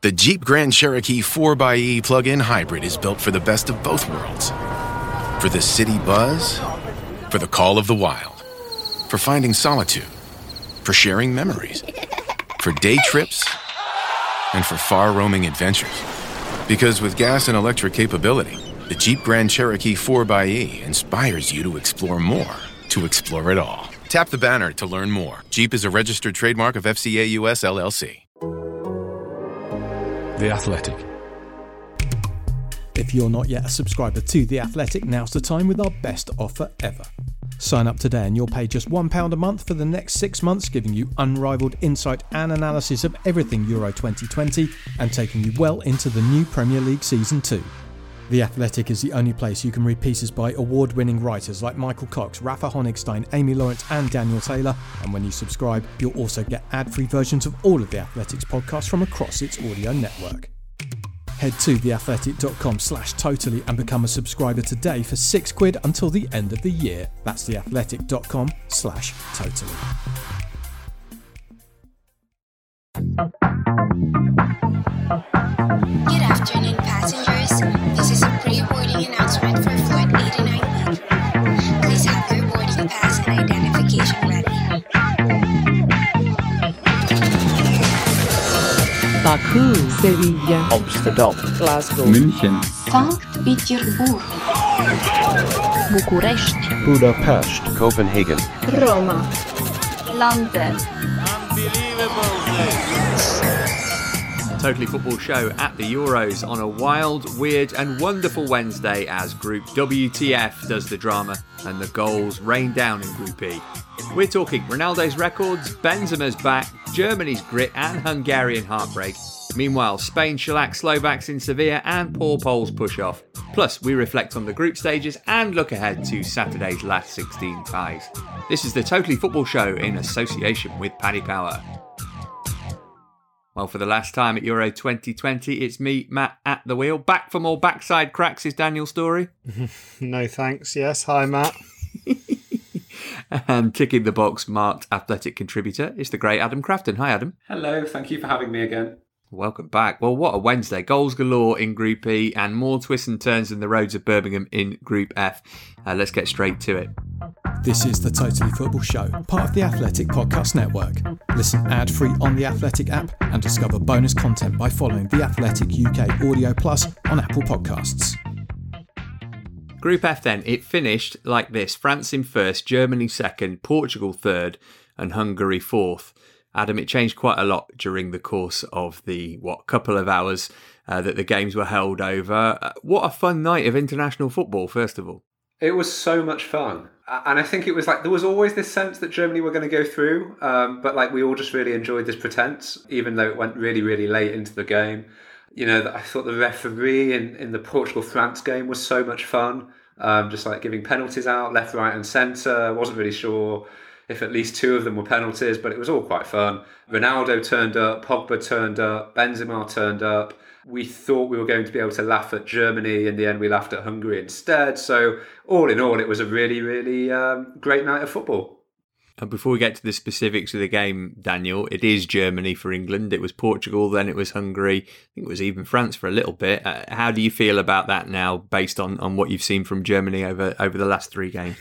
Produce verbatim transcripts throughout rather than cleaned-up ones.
The Jeep Grand Cherokee four by E plug-in hybrid is built for the best of both worlds. For the city buzz, for the call of the wild, for finding solitude, for sharing memories, for day trips, and for far-roaming adventures. Because with gas and electric capability, the Jeep Grand Cherokee four by E inspires you to explore more, to explore it all. Tap the banner to learn more. Jeep is a registered trademark of F C A U S L L C. The Athletic. If you're not yet a subscriber to The Athletic, now's the time with our best offer ever. Sign up today and you'll pay just one pound a month for the next six months, giving you unrivaled insight and analysis of everything Euro twenty twenty and taking you well into the new Premier League Season two. The Athletic is the only place you can read pieces by award-winning writers like Michael Cox, Rafa Honigstein, Amy Lawrence and Daniel Taylor, and when you subscribe, you'll also get ad-free versions of all of The Athletic's podcasts from across its audio network. Head to theathletic.com slash totally and become a subscriber today for six quid until the end of the year. That's theathletic.com slash totally. Good afternoon, passengers. This is a pre-boarding announcement for Flight eighty-nine B. Please have your boarding pass and identification ready. Baku, Sevilla, Amsterdam, Glasgow, München, Sankt Petersburg, Bucharest, Budapest, Copenhagen, Roma, London. Totally Football Show at the Euros on a wild, weird and wonderful Wednesday as Group W T F does the drama and the goals rain down in Group E. We're talking Ronaldo's records, Benzema's back, Germany's grit and Hungarian heartbreak. Meanwhile, Spain shellac Slovaks in Sevilla and Paul Poles push off. Plus, we reflect on the group stages and look ahead to Saturday's last sixteen ties. This is the Totally Football Show in association with Paddy Power. Well, for the last time at Euro twenty twenty, it's me, Matt, at the wheel. Back for more backside cracks is Daniel Story. No thanks, yes. Hi, Matt. And ticking the box marked athletic contributor is the great Adam Crafton. Hi, Adam. Hello, thank you for having me again. Welcome back. Well, what a Wednesday. Goals galore in Group E and more twists and turns than the roads of Birmingham in Group F. Uh, let's get straight to it. This is the Totally Football Show, part of the Athletic Podcast Network. Listen ad-free on the Athletic app and discover bonus content by following the Athletic U K Audio Plus on Apple Podcasts. Group F then, it finished like this. France in first, Germany second, Portugal third and Hungary fourth. Adam, it changed quite a lot during the course of the, what, couple of hours uh, that the games were held over. Uh, what a fun night of international football, first of all. It was so much fun. And I think it was like, there was always this sense that Germany were going to go through. Um, but like, we all just really enjoyed this pretense, even though it went really, really late into the game. You know, I thought the referee in, in the Portugal-France game was so much fun. Um, just like giving penalties out left, right and centre. I wasn't really sure if at least two of them were penalties, but it was all quite fun. Ronaldo turned up, Pogba turned up, Benzema turned up. We thought we were going to be able to laugh at Germany. In the end, we laughed at Hungary instead. So all in all, it was a really, really um, great night of football. And before we get to the specifics of the game, Daniel, it is Germany for England. It was Portugal, then it was Hungary. I think it was even France for a little bit. Uh, how do you feel about that now, based on, on what you've seen from Germany over, over the last three games?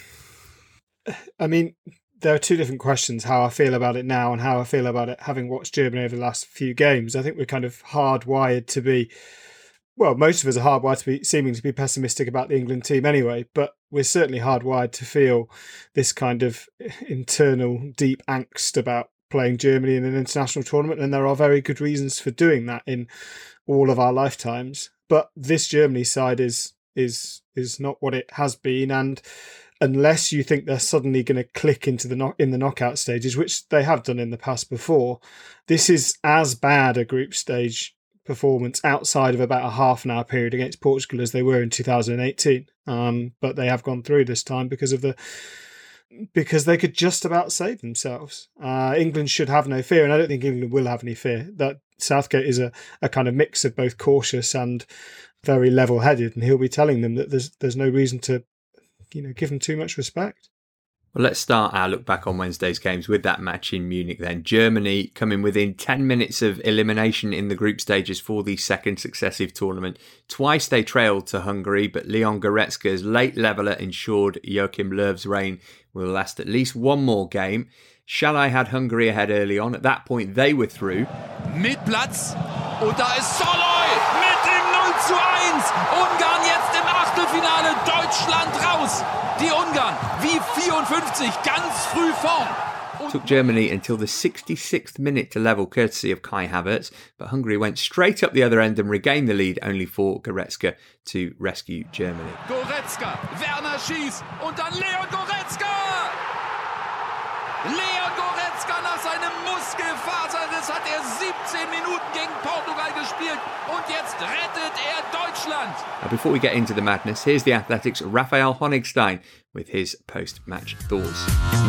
I mean, there are two different questions, how I feel about it now and how I feel about it having watched Germany over the last few games. I think we're kind of hardwired to be, well, most of us are hardwired to be seeming to be pessimistic about the England team anyway, but we're certainly hardwired to feel this kind of internal deep angst about playing Germany in an international tournament, and there are very good reasons for doing that in all of our lifetimes. But this Germany side is is is not what it has been, and unless you think they're suddenly going to click into the knock in the knockout stages, which they have done in the past before, this is as bad a group stage performance outside of about a half an hour period against Portugal as they were in two thousand eighteen. Um, but they have gone through this time because of the because they could just about save themselves. Uh, England should have no fear, and I don't think England will have any fear. That Southgate is a, a kind of mix of both cautious and very level-headed, and he'll be telling them that there's there's no reason to, you know, give them too much respect. Well, let's start our look back on Wednesday's games with that match in Munich then. Germany coming within ten minutes of elimination in the group stages for the second successive tournament. Twice they trailed to Hungary, but Leon Goretzka's late leveller ensured Joachim Löw's reign will last at least one more game. Schalai had Hungary ahead early on. At that point, they were through. Mit Platz. Und da ist Soloy mit dem null zu eins. Ungarn jetzt im Achtelfinale. Deutschland raus. Die Ungarn wie vierundfünfzig ganz früh vorn. Took Germany until the sixty-sixth minute to level, courtesy of Kai Havertz, but Hungary went straight up the other end and regained the lead, only for Goretzka to rescue Germany. Goretzka, Werner schießt und dann Leon Goretzka! Leon Goretzka nach seinem Muskelfaserriss hat er siebzehn Minuten gegen Portugal gespielt und jetzt rettet er Deutschland. Now, before we get into the madness, here's the Athletics' Raphael Honigstein with his post-match thoughts.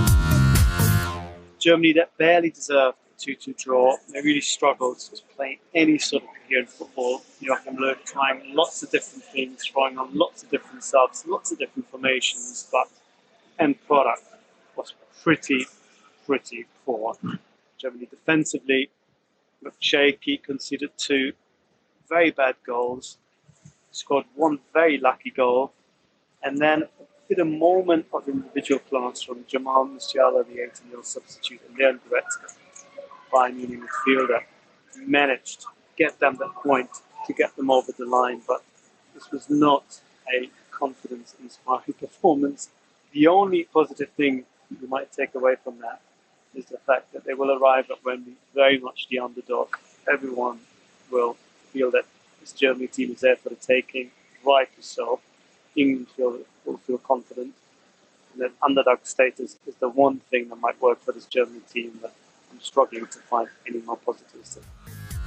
Germany that barely deserved a two two draw. They really struggled to play any sort of coherent football. Joachim Löw trying lots of different things, trying on lots of different subs, lots of different formations, but end product was pretty, pretty poor. Germany defensively looked shaky, conceded two very bad goals, scored one very lucky goal, and then with a moment of individual class from Jamal Musiala, the eighteen-year-old substitute, and Leon Goretzka, Bayern Munich midfielder, managed to get them the point, to get them over the line, but this was not a confidence-inspiring performance. The only positive thing you might take away from that is the fact that they will arrive at Wembley very much the underdog. Everyone will feel that this Germany team is there for the taking, rightly so. England feel, will feel confident. And that underdog status is the one thing that might work for this Germany team that I'm struggling to find any more positives in.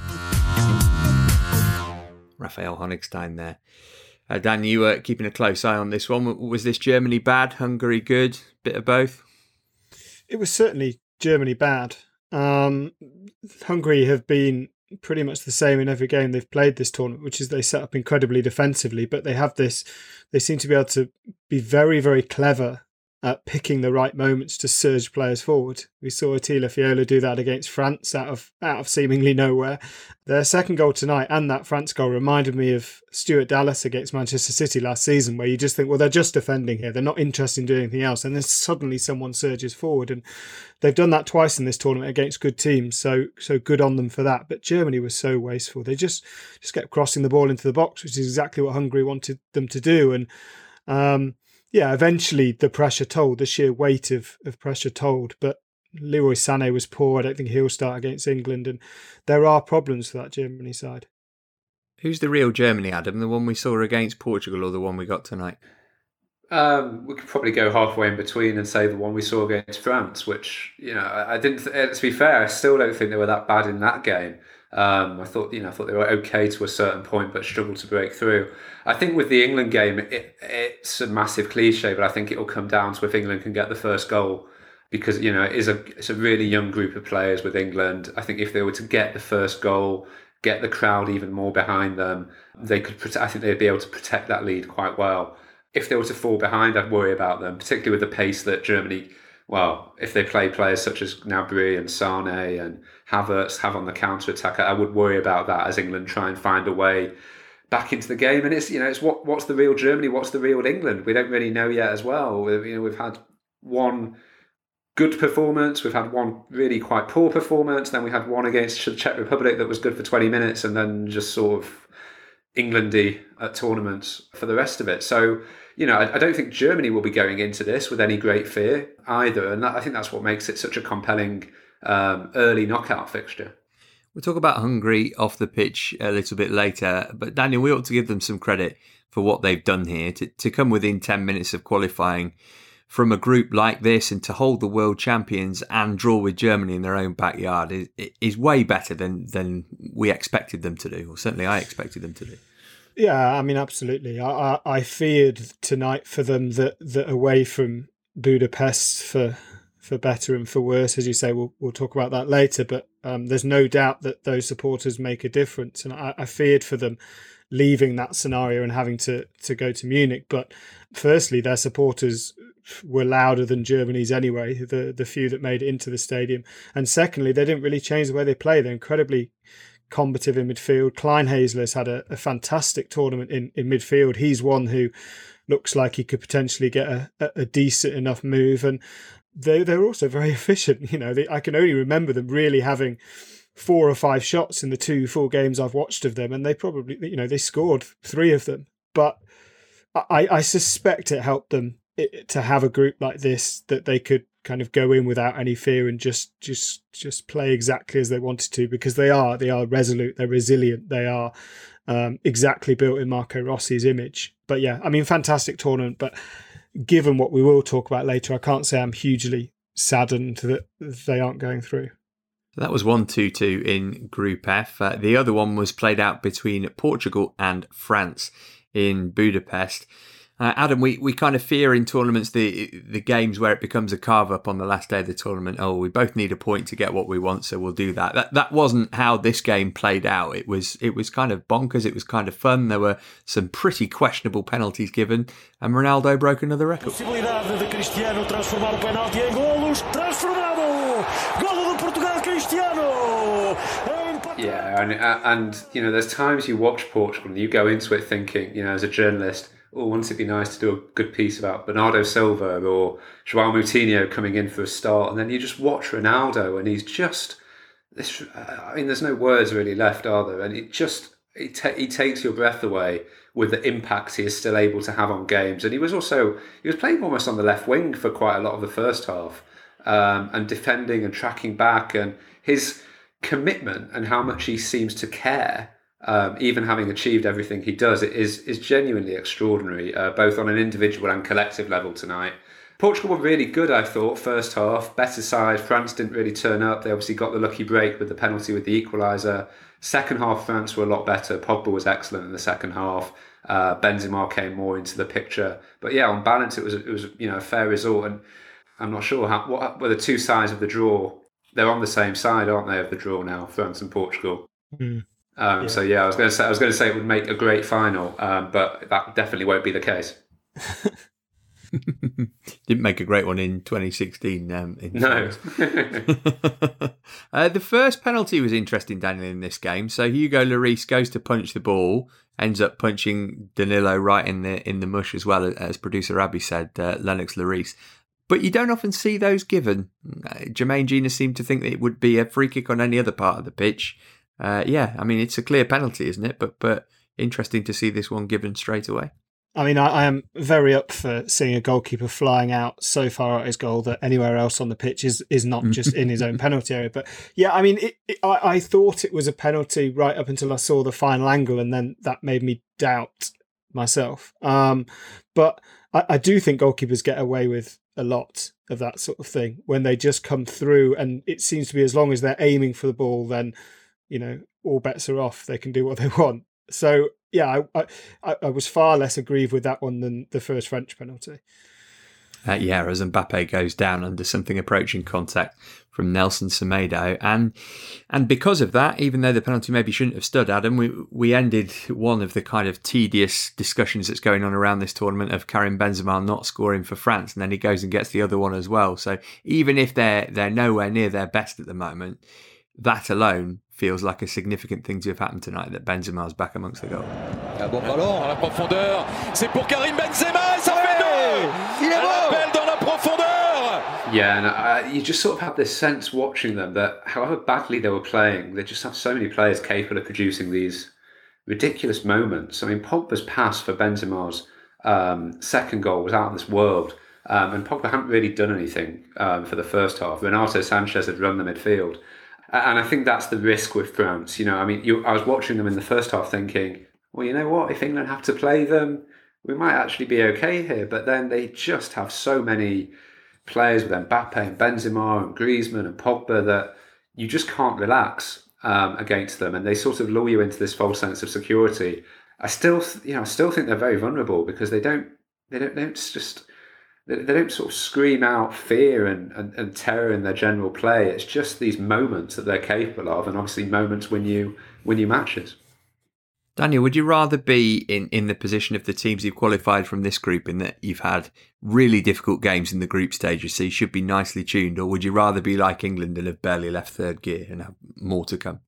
Raphael Honigstein there. Uh, Dan, you were keeping a close eye on this one. Was this Germany bad, Hungary good, bit of both? It was certainly Germany bad. Um, Hungary have been pretty much the same in every game they've played this tournament, which is they set up incredibly defensively, but they have this, they seem to be able to be very, very clever at picking the right moments to surge players forward. We saw Attila Fiola do that against France out of out of seemingly nowhere. Their second goal tonight and that France goal reminded me of Stuart Dallas against Manchester City last season, where you just think, well, they're just defending here. They're not interested in doing anything else. And then suddenly someone surges forward. And they've done that twice in this tournament against good teams. So so good on them for that. But Germany was so wasteful. They just, just kept crossing the ball into the box, which is exactly what Hungary wanted them to do. And um, yeah, eventually the pressure told, the sheer weight of, of pressure told. But Leroy Sané was poor. I don't think he'll start against England. And there are problems for that Germany side. Who's the real Germany, Adam? The one we saw against Portugal or the one we got tonight? Um, we could probably go halfway in between and say the one we saw against France, which, you know, I, I didn't, th- to be fair, I still don't think they were that bad in that game. Um, I thought, you know, I thought they were okay to a certain point, but struggled to break through. I think with the England game, it, it's a massive cliche, but I think it'll come down to if England can get the first goal, because, you know, it is a it's a really young group of players with England. I think if they were to get the first goal, get the crowd even more behind them, they could. Prote- I think they'd be able to protect that lead quite well. If they were to fall behind, I'd worry about them, particularly with the pace that Germany. Well, if they play players such as Gnabry and Sané and Havertz have on the counter-attack, I would worry about that as England try and find a way back into the game. And it's, you know, it's what what's the real Germany, what's the real England? We don't really know yet as well. We've, you know, we've had one good performance, we've had one really quite poor performance, then we had one against the Czech Republic that was good for twenty minutes, and then just sort of Englandy at tournaments for the rest of it. So, you know, I, I don't think Germany will be going into this with any great fear either. And that, I think that's what makes it such a compelling um, early knockout fixture. We'll talk about Hungary off the pitch a little bit later. But Daniel, we ought to give them some credit for what they've done here. To, to come within ten minutes of qualifying from a group like this and to hold the world champions and draw with Germany in their own backyard is, is way better than, than we expected them to do, or certainly I expected them to do. Yeah, I mean, absolutely. I, I, I feared tonight for them that, that away from Budapest, for for better and for worse, as you say, we'll we'll talk about that later. But Um, there's no doubt that those supporters make a difference, and I, I feared for them leaving that scenario and having to to go to Munich. But firstly, their supporters were louder than Germany's anyway, the the few that made it into the stadium. And secondly, they didn't really change the way they play. They're incredibly combative in midfield. Kleinhäusler's had a, a fantastic tournament in, in midfield. He's one who looks like he could potentially get a, a decent enough move. And they, they're also very efficient. You know, they, I can only remember them really having four or five shots in the two full games I've watched of them. And they probably, you know, they scored three of them. But I, I suspect it helped them it, to have a group like this, that they could kind of go in without any fear and just just just play exactly as they wanted to, because they are they are resolute, they're resilient, they are um, exactly built in Marco Rossi's image. But yeah, I mean, fantastic tournament. But given what we will talk about later, I can't say I'm hugely saddened that they aren't going through. That was one two two in Group F. Uh, the other one was played out between Portugal and France in Budapest. Uh, Adam, we, we kind of fear in tournaments the the games where it becomes a carve up on the last day of the tournament. Oh, we both need a point to get what we want, so we'll do that. That that wasn't how this game played out. It was it was kind of bonkers. It was kind of fun. There were some pretty questionable penalties given, and Ronaldo broke another record. Possibilidade de Cristiano transformar o penalti em golos. Transformado. Golo de Portugal, Cristiano. Yeah, and and you know, there's times you watch Portugal and you go into it thinking, you know, as a journalist, oh, wouldn't it be nice to do a good piece about Bernardo Silva or João Moutinho coming in for a start, and then you just watch Ronaldo and he's just this. I mean, there's no words really left, are there? And it just he, ta- he takes your breath away with the impact he is still able to have on games. And he was also he was playing almost on the left wing for quite a lot of the first half, um, and defending and tracking back, and his commitment and how much he seems to care. Um, even having achieved everything he does, it is is genuinely extraordinary, uh, both on an individual and collective level tonight. Portugal were really good, I thought, first half. Better side. France didn't really turn up. They obviously got the lucky break with the penalty with the equaliser. Second half, France were a lot better. Pogba was excellent in the second half. Uh, Benzema came more into the picture. But yeah, on balance, it was it was you know a fair result. And I'm not sure how what were the two sides of the draw. They're on the same side, aren't they, of the draw now, France and Portugal. Mm. Um, yeah. So yeah, I was going to say I was going to say it would make a great final, um, but that definitely won't be the case. Didn't make a great one in twenty sixteen. Um, in no. uh, the first penalty was interesting, Daniel, in this game. So Hugo Lloris goes to punch the ball, ends up punching Danilo right in the in the mush as well, as producer Abby said, uh, Lennox Lloris. But you don't often see those given. Uh, Jermaine Gina seemed to think that it would be a free kick on any other part of the pitch. Uh, yeah, I mean, it's a clear penalty, isn't it? But but interesting to see this one given straight away. I mean, I, I am very up for seeing a goalkeeper flying out so far out his goal that anywhere else on the pitch is, is not just in his own penalty area. But yeah, I mean, it, it, I, I thought it was a penalty right up until I saw the final angle, and then that made me doubt myself. Um, but I, I do think goalkeepers get away with a lot of that sort of thing when they just come through, and it seems to be as long as they're aiming for the ball, then, you know, all bets are off. They can do what they want. So yeah, I I, I was far less aggrieved with that one than the first French penalty. Uh, yeah, as Mbappe goes down under something approaching contact from Nelson Semedo, and and because of that, even though the penalty maybe shouldn't have stood, Adam, we we ended one of the kind of tedious discussions that's going on around this tournament of Karim Benzema not scoring for France, and then he goes and gets the other one as well. So even if they're they're nowhere near their best at the moment, that alone feels like a significant thing to have happened tonight, that Benzema's back amongst the goals. Un bon ballon à la profondeur, c'est pour Karim Benzema, et ça fait deux. Il est bon. Appel dans la profondeur. Yeah, and uh, you just sort of have this sense watching them that however badly they were playing, they just have so many players capable of producing these ridiculous moments. I mean, Pogba's pass for Benzema's um, second goal was out of this world. Um, and Pogba hadn't really done anything um, for the first half. Renato Sanchez had run the midfield. And I think that's the risk with France. You know, I mean, you, I was watching them in the first half thinking, well, you know what? If England have to play them, we might actually be okay here. But then they just have so many players with Mbappe and Benzema and Griezmann and Pogba that you just can't relax um, against them. And they sort of lure you into this false sense of security. I still, you know, I still think they're very vulnerable because they don't, they don't, they don't just, they, they don't sort of scream out fear and, and, and terror in their general play. It's just these moments that they're capable of, and obviously moments when you win you matches. Daniel, would you rather be in, in the position of the teams who've qualified from this group, in that you've had really difficult games in the group stages, so you should be nicely tuned, or would you rather be like England and have barely left third gear and have more to come?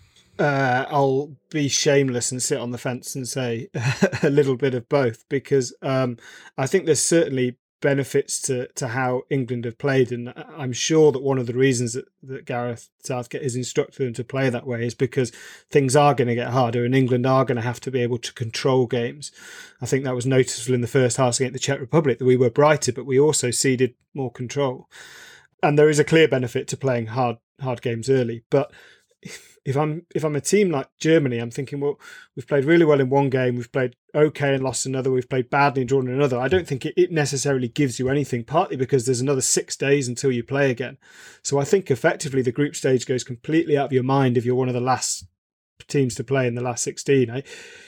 Uh, I'll be shameless and sit on the fence and say a little bit of both, because um, I think there's certainly benefits to, to how England have played, and I'm sure that one of the reasons that, that Gareth Southgate has instructed them to play that way is because things are going to get harder and England are going to have to be able to control games. I think that was noticeable in the first half against the Czech Republic, that we were brighter, but we also ceded more control. And there is a clear benefit to playing hard hard games early, but If I'm if I'm a team like Germany, I'm thinking, well, we've played really well in one game, we've played okay and lost another, we've played badly and drawn another. I don't think it, it necessarily gives you anything, partly because there's another six days until you play again. So I think effectively the group stage goes completely out of your mind if you're one of the last teams to play in the last sixteen. Eh?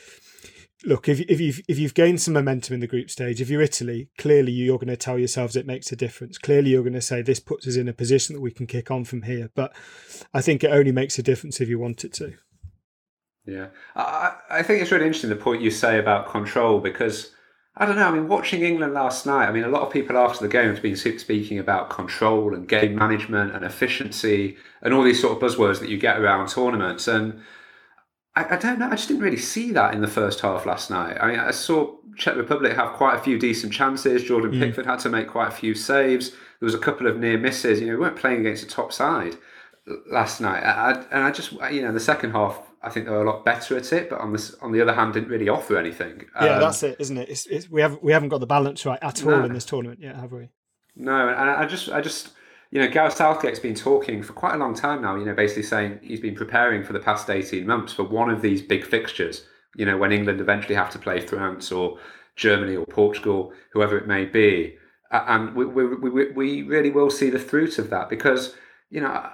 Look, if if you've if you've gained some momentum in the group stage, if you're Italy, clearly you're going to tell yourselves it makes a difference. Clearly you're going to say this puts us in a position that we can kick on from here. But I think it only makes a difference if you want it to. Yeah, I, I think it's really interesting the point you say about control, because I don't know. I mean, watching England last night, I mean, a lot of people after the game have been speaking about control and game management and efficiency and all these sort of buzzwords that you get around tournaments. And I, I don't know, I just didn't really see that in the first half last night. I mean, I saw Czech Republic have quite a few decent chances. Jordan mm. Pickford had to make quite a few saves. There was a couple of near misses. You know, we weren't playing against a top side last night. I, I, and I just, you know, in the second half, I think they were a lot better at it, but on this, on the other hand, didn't really offer anything. Yeah, um, that's it, isn't it? It's, it's, we haven't we haven't got the balance right at all no. in this tournament yet, have we? No, and I just, I just, you know, Gareth Southgate's been talking for quite a long time now. You know, basically saying he's been preparing for the past eighteen months for one of these big fixtures. You know, when England eventually have to play France or Germany or Portugal, whoever it may be, and we we we, we really will see the fruit of that, because you know.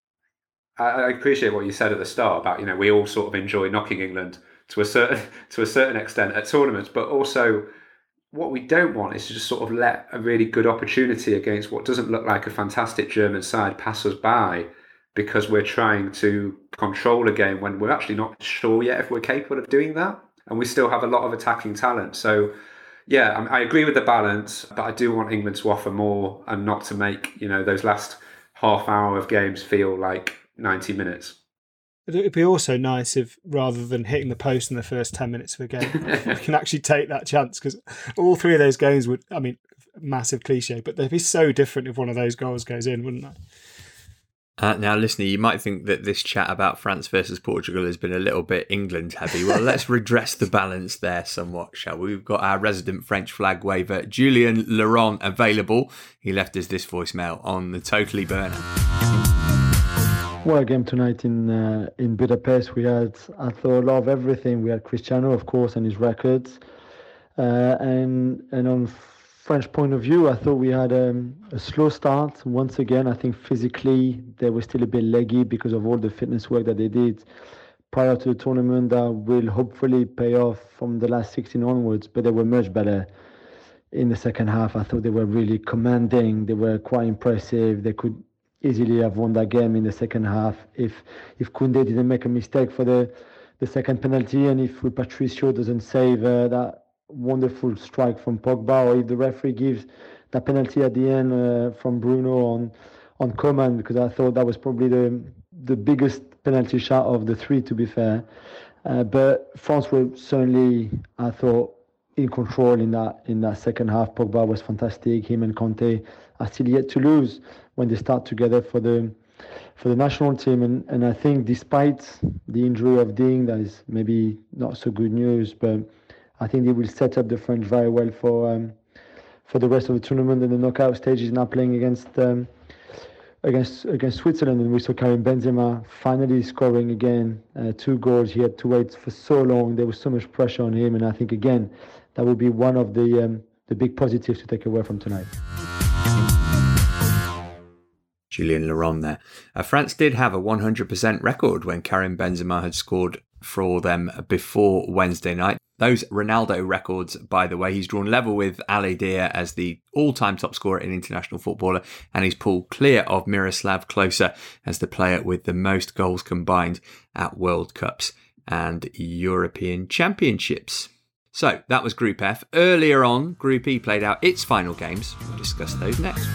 I appreciate what you said at the start about, you know, we all sort of enjoy knocking England to a certain to a certain extent at tournaments, but also what we don't want is to just sort of let a really good opportunity against what doesn't look like a fantastic German side pass us by because we're trying to control a game when we're actually not sure yet if we're capable of doing that, and we still have a lot of attacking talent. So yeah, I agree with the balance, but I do want England to offer more and not to make, you know, those last half hour of games feel like ninety minutes. It'd be also nice if, rather than hitting the post in the first ten minutes of a game, we can actually take that chance, because all three of those games would, I mean, massive cliche, but they'd be so different if one of those goals goes in, wouldn't they? Uh, now, listener, you might think that this chat about France versus Portugal has been a little bit England heavy. Well, let's redress the balance there somewhat, shall we? We've got our resident French flag waver, Julien Laurent, available. He left us this voicemail on the Totally Burner. Well, game tonight in uh, in Budapest, we had, I thought, a lot of everything. We had Cristiano, of course, and his records. Uh, and and on French point of view, I thought we had um, a slow start. Once again, I think physically they were still a bit leggy because of all the fitness work that they did prior to the tournament that will hopefully pay off from the last sixteen onwards. But they were much better in the second half. I thought they were really commanding. They were quite impressive. They could easily have won that game in the second half if if Koundé didn't make a mistake for the the second penalty, and if Patricio doesn't save uh, that wonderful strike from Pogba, or if the referee gives that penalty at the end uh, from Bruno on on Coman, because I thought that was probably the the biggest penalty shot of the three, to be fair. Uh, but France were certainly, I thought, in control in that in that second half. Pogba was fantastic. Him and Conte are still yet to lose when they start together for the for the national team. And, and I think despite the injury of Ding, that is maybe not so good news, but I think they will set up the French very well for um, for the rest of the tournament. And the knockout stage is now playing against um, against against Switzerland, and we saw Karim Benzema finally scoring again uh, two goals. He had to wait for so long. There was so much pressure on him, and I think again that will be one of the um, the big positives to take away from tonight. Julien Laurent there. Uh, France did have a one hundred percent record when Karim Benzema had scored for them before Wednesday night. Those Ronaldo records, by the way, he's drawn level with Ali Dia as the all-time top scorer in international footballer, and he's pulled clear of Miroslav Klose as the player with the most goals combined at World Cups and European Championships. So that was Group F. Earlier on, Group E played out its final games. We'll discuss those next.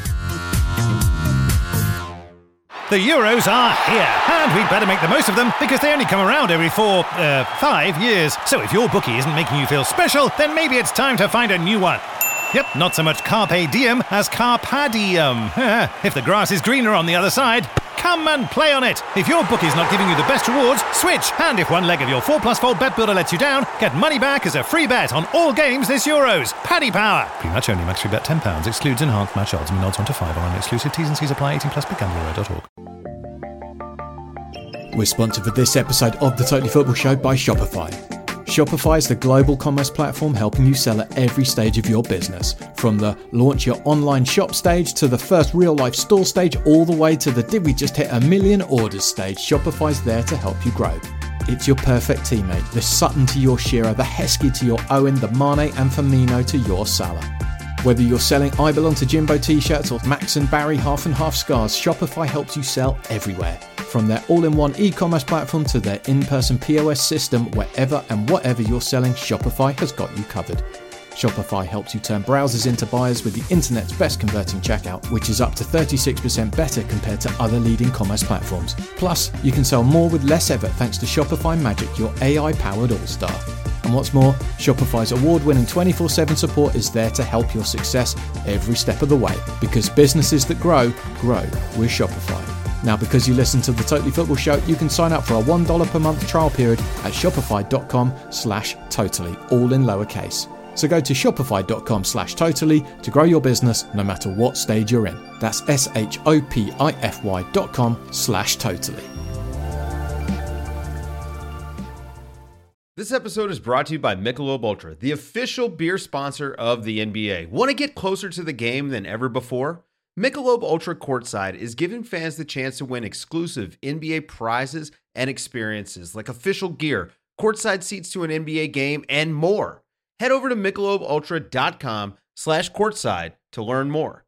The Euros are here, and we'd better make the most of them because they only come around every four, uh, five years. So if your bookie isn't making you feel special, then maybe it's time to find a new one. Yep, not so much carpe diem as carpadium. If the grass is greener on the other side, come and play on it. If your bookie's not giving you the best rewards, switch. And if one leg of your four plus four bet builder lets you down, get money back as a free bet on all games this Euros. Paddy Power. Pre-match only, max free bet ten pounds. Excludes enhanced match odds. Mean odds one to five on exclusive T's and C's apply. eighteen plus bet gambler dot org. We're sponsored for this episode of The Totally Football Show by Shopify. Shopify is the global commerce platform helping you sell at every stage of your business. From the launch your online shop stage to the first real life store stage, all the way to the did we just hit a million orders stage, Shopify's there to help you grow. It's your perfect teammate, the Sutton to your Shearer, the Heskey to your Owen, the Mane and Firmino to your Salah. Whether you're selling I Belong to Jimbo t-shirts or Max and Barry half and half scarves, Shopify helps you sell everywhere. From their all-in-one e-commerce platform to their in-person P O S system, wherever and whatever you're selling, Shopify has got you covered. Shopify helps you turn browsers into buyers with the internet's best converting checkout, which is up to thirty-six percent better compared to other leading commerce platforms. Plus, you can sell more with less effort thanks to Shopify Magic, your A I-powered all-star. And what's more, Shopify's award-winning twenty-four seven support is there to help your success every step of the way. Because businesses that grow, grow with Shopify. Now, because you listen to the Totally Football Show, you can sign up for a one dollar per month trial period at shopify.com slash totally, all in lowercase. So go to shopify.com slash totally to grow your business no matter what stage you're in. That's S-H-O-P-I-F-Y dot com slash totally. This episode is brought to you by Michelob Ultra, the official beer sponsor of the N B A. Want to get closer to the game than ever before? Michelob Ultra Courtside is giving fans the chance to win exclusive N B A prizes and experiences like official gear, courtside seats to an N B A game, and more. Head over to michelobultra.com slash courtside to learn more.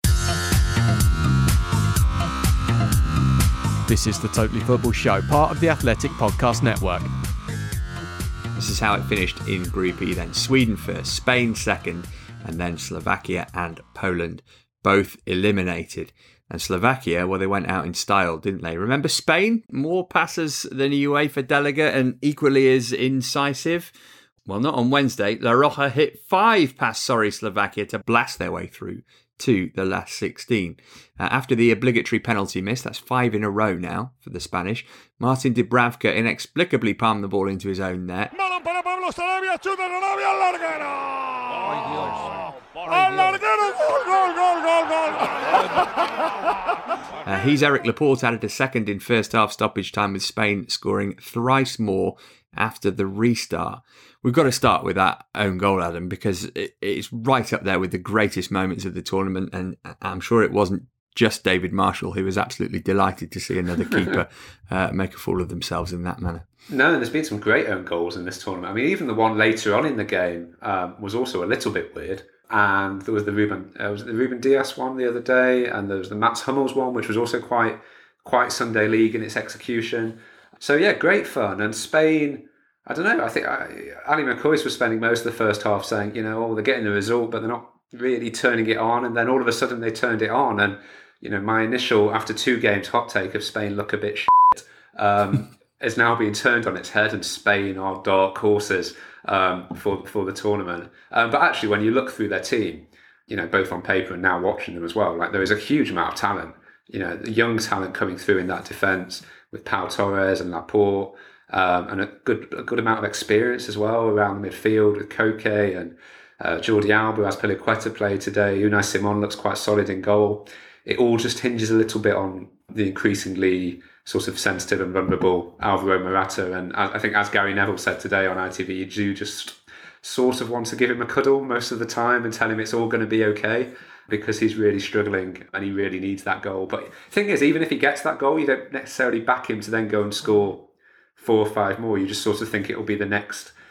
This is the Totally Football Show, part of the Athletic Podcast Network. This is how it finished in Group E then. Sweden first, Spain second, and then Slovakia and Poland both eliminated. And Slovakia, well, they went out in style, didn't they? Remember Spain? More passes than a UEFA delegate and equally as incisive. Well, not on Wednesday. La Roja hit five past sorry Slovakia to blast their way through to the last sixteen. Uh, after the obligatory penalty miss, that's five in a row now for the Spanish, Martin Dubravka inexplicably palmed the ball into his own net. Uh, he's Eric Laporte added a second in first half stoppage time with Spain scoring thrice more after the restart. We've got to start with that own goal, Adam, because it, it's right up there with the greatest moments of the tournament, and I'm sure it wasn't just David Marshall who was absolutely delighted to see another keeper uh, make a fool of themselves in that manner. No, there's been some great own goals in this tournament. I mean, even the one later on in the game um, was also a little bit weird. And there was the Ruben, uh, was it the Ruben Dias one the other day, and there was the Mats Hummels one, which was also quite quite Sunday League in its execution. So yeah, great fun. And Spain, I don't know, I think I, Ali McCoy was spending most of the first half saying, you know, oh, they're getting the result, but they're not really turning it on. And then all of a sudden they turned it on. And, you know, my initial, after two games, hot take of Spain look a bit shit, um, is now being turned on its head, and Spain are dark horses um, for, for the tournament. Um, but actually, when you look through their team, you know, both on paper and now watching them as well, like there is a huge amount of talent. You know, the young talent coming through in that defence with Pau Torres and Laporte, um, and a good a good amount of experience as well around the midfield with Koke and uh, Jordi Alba, as Piliqueta played today. Unai Simon looks quite solid in goal. It all just hinges a little bit on the increasingly sort of sensitive and vulnerable Alvaro Morata. And I think, as Gary Neville said today on I T V, you do just sort of want to give him a cuddle most of the time and tell him it's all going to be okay, because he's really struggling and he really needs that goal. But the thing is, even if he gets that goal, you don't necessarily back him to then go and score four or five more. You just sort of think it'll be the next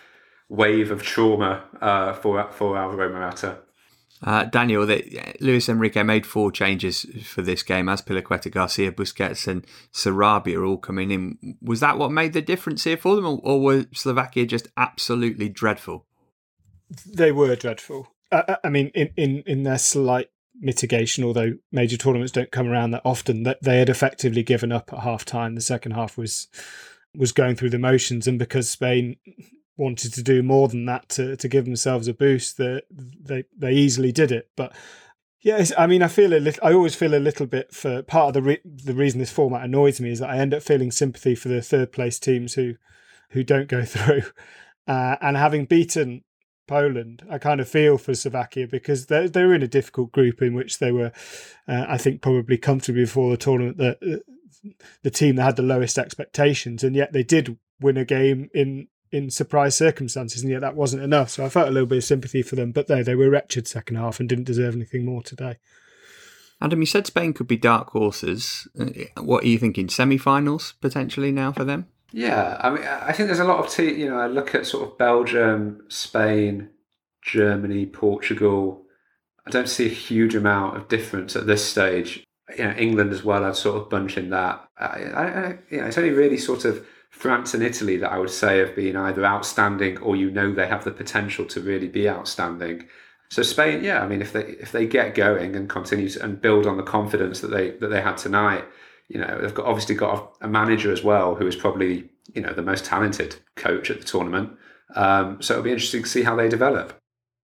wave of trauma uh, for for Alvaro Morata. Uh, Daniel, the, Luis Enrique made four changes for this game, as Piliqueta, Garcia, Busquets and Sarabia all coming in. Was that what made the difference here for them, or, or were Slovakia just absolutely dreadful? They were dreadful. Uh, I mean, in, in, in their slight mitigation, although major tournaments don't come around that often, that they had effectively given up at half time. The second half was was going through the motions, and because Spain wanted to do more than that to, to give themselves a boost, they, they they easily did it. But yes, I mean, I feel a little. I always feel a little bit for part of the re- the reason this format annoys me is that I end up feeling sympathy for the third place teams who who don't go through, uh, and having beaten Poland, I kind of feel for Slovakia because they're they're in a difficult group in which they were, uh, I think, probably comfortably before the tournament the uh, the team that had the lowest expectations, and yet they did win a game in. in surprise circumstances, and yet that wasn't enough. So I felt a little bit of sympathy for them, but they, they were wretched second half and didn't deserve anything more today. Adam, you said Spain could be dark horses. What are you thinking? Semi-finals potentially now for them? Yeah, I mean, I think there's a lot of teams. You know, I look at sort of Belgium, Spain, Germany, Portugal. I don't see a huge amount of difference at this stage. You know, England as well. I'd sort of bunch in that. I, I, you know, it's only really sort of France and Italy that I would say have been either outstanding or you know they have the potential to really be outstanding. So Spain, yeah, I mean, if they if they get going and continue to, and build on the confidence that they that they had tonight, you know, they've got obviously got a, a manager as well who is probably, you know, the most talented coach at the tournament. Um, so it'll be interesting to see how they develop.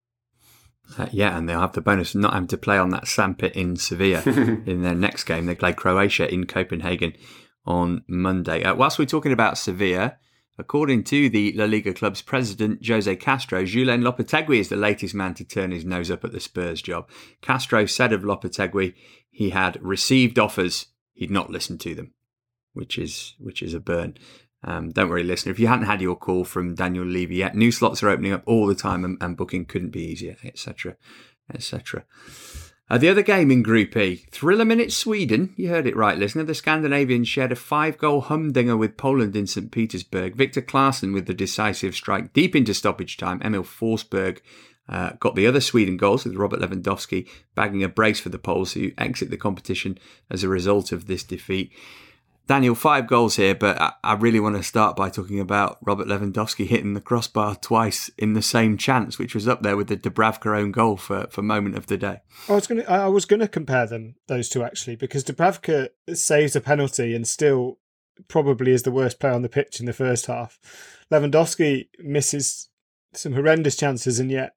Uh, yeah, and they'll have the bonus of not having to play on that sandpit in Sevilla in their next game. They play Croatia in Copenhagen on Monday. Uh, whilst we're talking about Sevilla, according to the La Liga club's president, Jose Castro, Julen Lopetegui is the latest man to turn his nose up at the Spurs job. Castro said of Lopetegui he had received offers, he'd not listened to them, which is which is a burn. Um, don't worry, listener, if you hadn't had your call from Daniel Levy yet, new slots are opening up all the time and, and booking couldn't be easier, et cetera, et cetera. Uh, the other game in Group E, Thriller Minute Sweden. You heard it right, listener. The Scandinavians shared a five-goal humdinger with Poland in Saint Petersburg. Victor Claesson with the decisive strike deep into stoppage time. Emil Forsberg uh, got the other Sweden goals with Robert Lewandowski bagging a brace for the Poles who exit the competition as a result of this defeat. Daniel, five goals here, but I really want to start by talking about Robert Lewandowski hitting the crossbar twice in the same chance, which was up there with the Dubravka own goal for, for moment of the day. I was going to, I was going to compare them, those two actually, because Dubravka saves a penalty and still probably is the worst player on the pitch in the first half. Lewandowski misses some horrendous chances and yet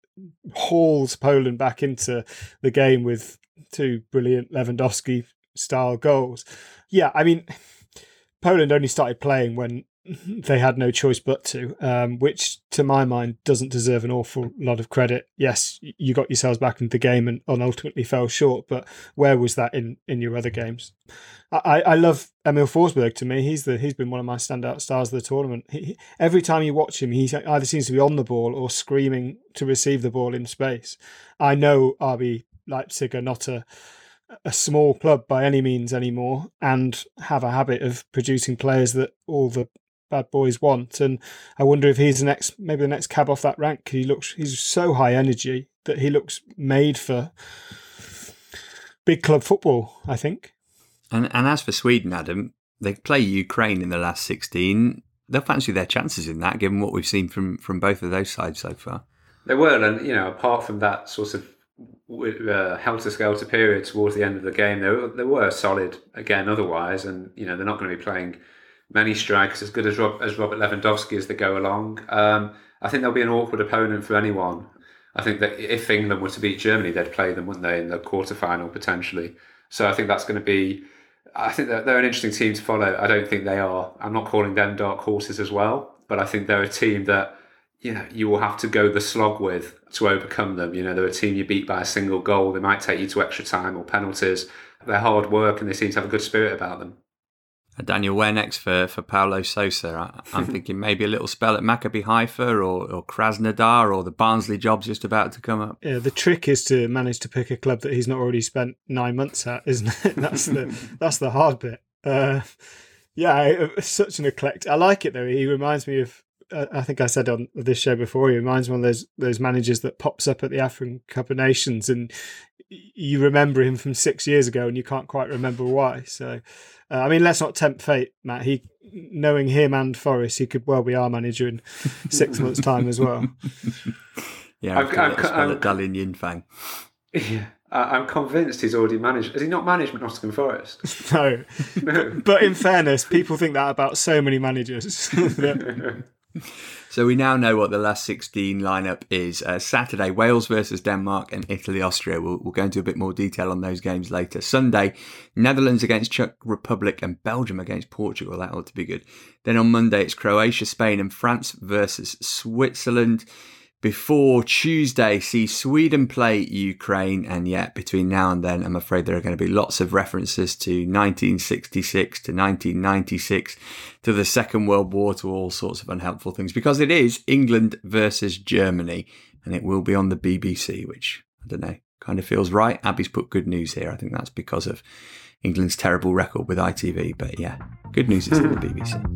hauls Poland back into the game with two brilliant Lewandowski style goals. Yeah, I mean, Poland only started playing when they had no choice but to, um, which to my mind doesn't deserve an awful lot of credit. Yes, you got yourselves back into the game and, and ultimately fell short, but where was that in, in your other games? I, I love Emil Forsberg. To me, he's the he's been one of my standout stars of the tournament. He, every time you watch him, he either seems to be on the ball or screaming to receive the ball in space. I know R B Leipzig are not a a small club by any means anymore and have a habit of producing players that all the bad boys want. And I wonder if he's the next, maybe the next cab off that rank. He looks, he's so high energy that he looks made for big club football, I think. And and as for Sweden, Adam, they play Ukraine in the last sixteen. They'll fancy their chances in that, given what we've seen from, from both of those sides so far. They will, and you know, apart from that sort of uh, helter-skelter period towards the end of the game, they were, they were solid again otherwise, and you know, they're not going to be playing many strikers as good as Rob, as Robert Lewandowski as they go along. Um, I think they'll be an awkward opponent for anyone. I think that if England were to beat Germany, they'd play them, wouldn't they, in the quarterfinal potentially? So I think that's going to be. I think that they're an interesting team to follow. I don't think they are. I'm not calling them dark horses as well, but I think they're a team that, you know, you will have to go the slog with to overcome them. You know, they're a team you beat by a single goal. They might take you to extra time or penalties. They're hard work and they seem to have a good spirit about them. Daniel, where next for, for Paulo Sousa? I, I'm thinking maybe a little spell at Maccabi Haifa or, or Krasnodar, or the Barnsley job's just about to come up. Yeah, the trick is to manage to pick a club that he's not already spent nine months at, isn't it? That's the that's the hard bit. Uh, yeah, such an eclectic. I like it though. He reminds me of I think I said on this show before, he reminds me of those those managers that pops up at the African Cup of Nations, and you remember him from six years ago, and you can't quite remember why. So, uh, I mean, let's not tempt fate, Matt. He, knowing him and Forest, he could well be our manager in six months' time as well. Yeah, I'm, I'm, I'm, I'm Dalin Yinfang. Yeah. I'm convinced he's already managed. Has he not managed Nottingham Forest? No. no. But in fairness, people think that about so many managers. So we now know what the last sixteen lineup is. Uh, Saturday, Wales versus Denmark and Italy, Austria. We'll, we'll go into a bit more detail on those games later. Sunday, Netherlands against Czech Republic and Belgium against Portugal. That ought to be good. Then on Monday, it's Croatia, Spain and France versus Switzerland. Before Tuesday, see Sweden play Ukraine, and yet between now and then, I'm afraid there are going to be lots of references to nineteen sixty-six, to nineteen ninety-six, to the Second World War, to all sorts of unhelpful things, because it is England versus Germany, and it will be on the B B C, which, I don't know, kind of feels right. Abby's put good news here. I think that's because of England's terrible record with I T V, but yeah, good news is on the B B C.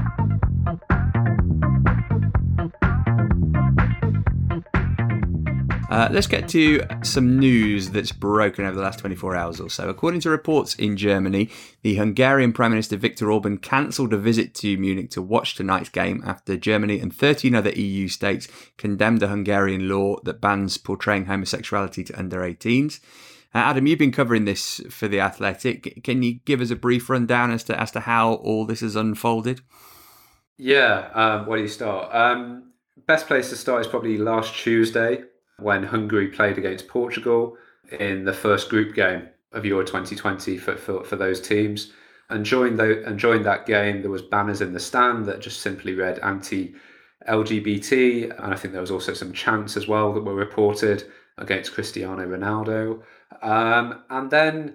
Uh, let's get to some news that's broken over the last twenty-four hours or so. According to reports in Germany, the Hungarian Prime Minister Viktor Orban cancelled a visit to Munich to watch tonight's game after Germany and thirteen other E U states condemned a Hungarian law that bans portraying homosexuality to under eighteens. Uh, Adam, you've been covering this for The Athletic. Can you give us a brief rundown as to as to how all this has unfolded? Yeah, um, where do you start? Um, best place to start is probably last Tuesday, when Hungary played against Portugal in the first group game of Euro twenty twenty for, for, for those teams. And during, the, and during that game, there was banners in the stand that just simply read anti-L G B T. And I think there was also some chants as well that were reported against Cristiano Ronaldo. Um, and then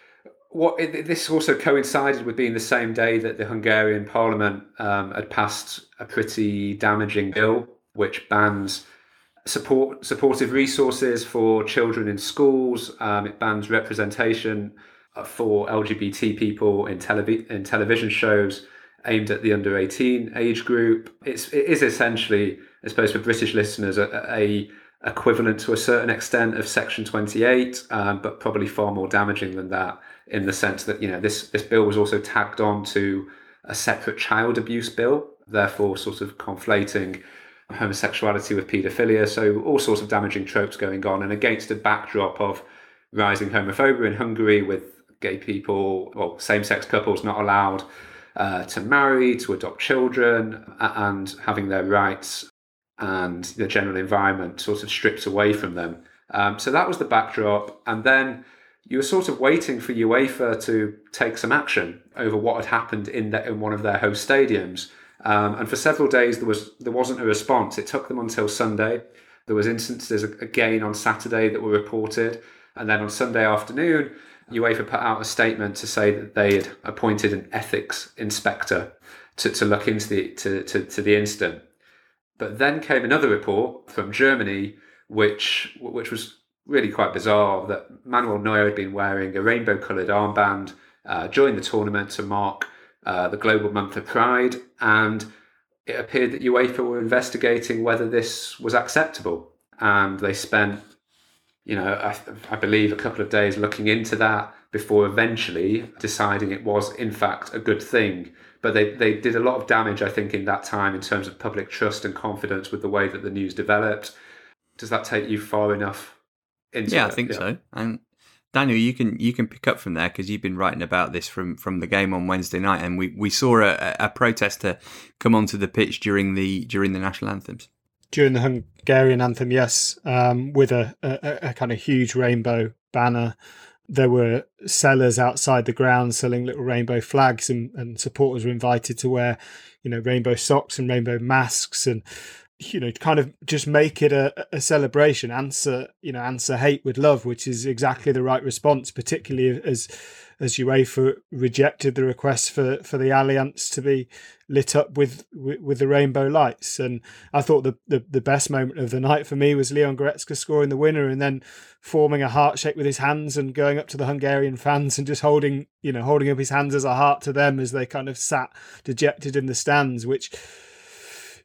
what it, this also coincided with being the same day that the Hungarian parliament um, had passed a pretty damaging bill which bans Support supportive resources for children in schools. Um, it bans representation for L G B T people in televi- in television shows aimed at the under eighteen age group. It's it is essentially, I suppose, for British listeners, a, a equivalent to a certain extent of Section twenty-eight, um, but probably far more damaging than that, in the sense that, you know, this this bill was also tagged on to a separate child abuse bill, therefore sort of conflating homosexuality with paedophilia, so all sorts of damaging tropes going on, and against a backdrop of rising homophobia in Hungary, with gay people, well, same-sex couples not allowed uh, to marry, to adopt children, and having their rights and the general environment sort of stripped away from them. Um, so that was the backdrop, and then you were sort of waiting for UEFA to take some action over what had happened in, the, in one of their host stadiums. Um, and for several days, there was there wasn't a response. It took them until Sunday. There was instances again on Saturday that were reported. And then on Sunday afternoon, UEFA put out a statement to say that they had appointed an ethics inspector to, to look into the to, to, to the incident. But then came another report from Germany, which which was really quite bizarre, that Manuel Neuer had been wearing a rainbow-coloured armband uh, during the tournament to mark Uh, the global month of Pride, and it appeared that UEFA were investigating whether this was acceptable, and they spent, you know, I, I believe a couple of days looking into that before eventually deciding it was in fact a good thing. But they, they did a lot of damage, I think, in that time in terms of public trust and confidence with the way that the news developed. Does that take you far enough into yeah, it? I think yeah. so. And Daniel, you can you can pick up from there, because you've been writing about this from, from the game on Wednesday night, and we, we saw a, a protester come onto the pitch during the during the national anthems. During the Hungarian anthem, yes, um, with a, a, a kind of huge rainbow banner. There were sellers outside the ground selling little rainbow flags, and, and supporters were invited to wear, you know, rainbow socks and rainbow masks, and, you know, kind of just make it a, a celebration. Answer, you know, answer hate with love, which is exactly the right response, particularly as as UEFA rejected the request for, for the Allianz to be lit up with, with, with the rainbow lights. And I thought the, the, the best moment of the night for me was Leon Goretzka scoring the winner and then forming a heart shape with his hands and going up to the Hungarian fans and just holding, you know, holding up his hands as a heart to them as they kind of sat dejected in the stands, which,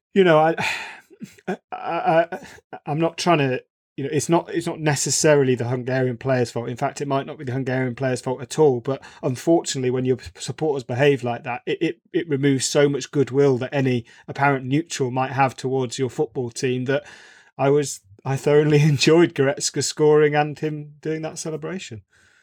you know, I, I, I, I'm not trying to, you know, it's not it's not necessarily the Hungarian players' fault. In fact, it might not be the Hungarian players' fault at all. But unfortunately, when your supporters behave like that, it, it, it removes so much goodwill that any apparent neutral might have towards your football team that I was I thoroughly enjoyed Goretzka scoring and him doing that celebration.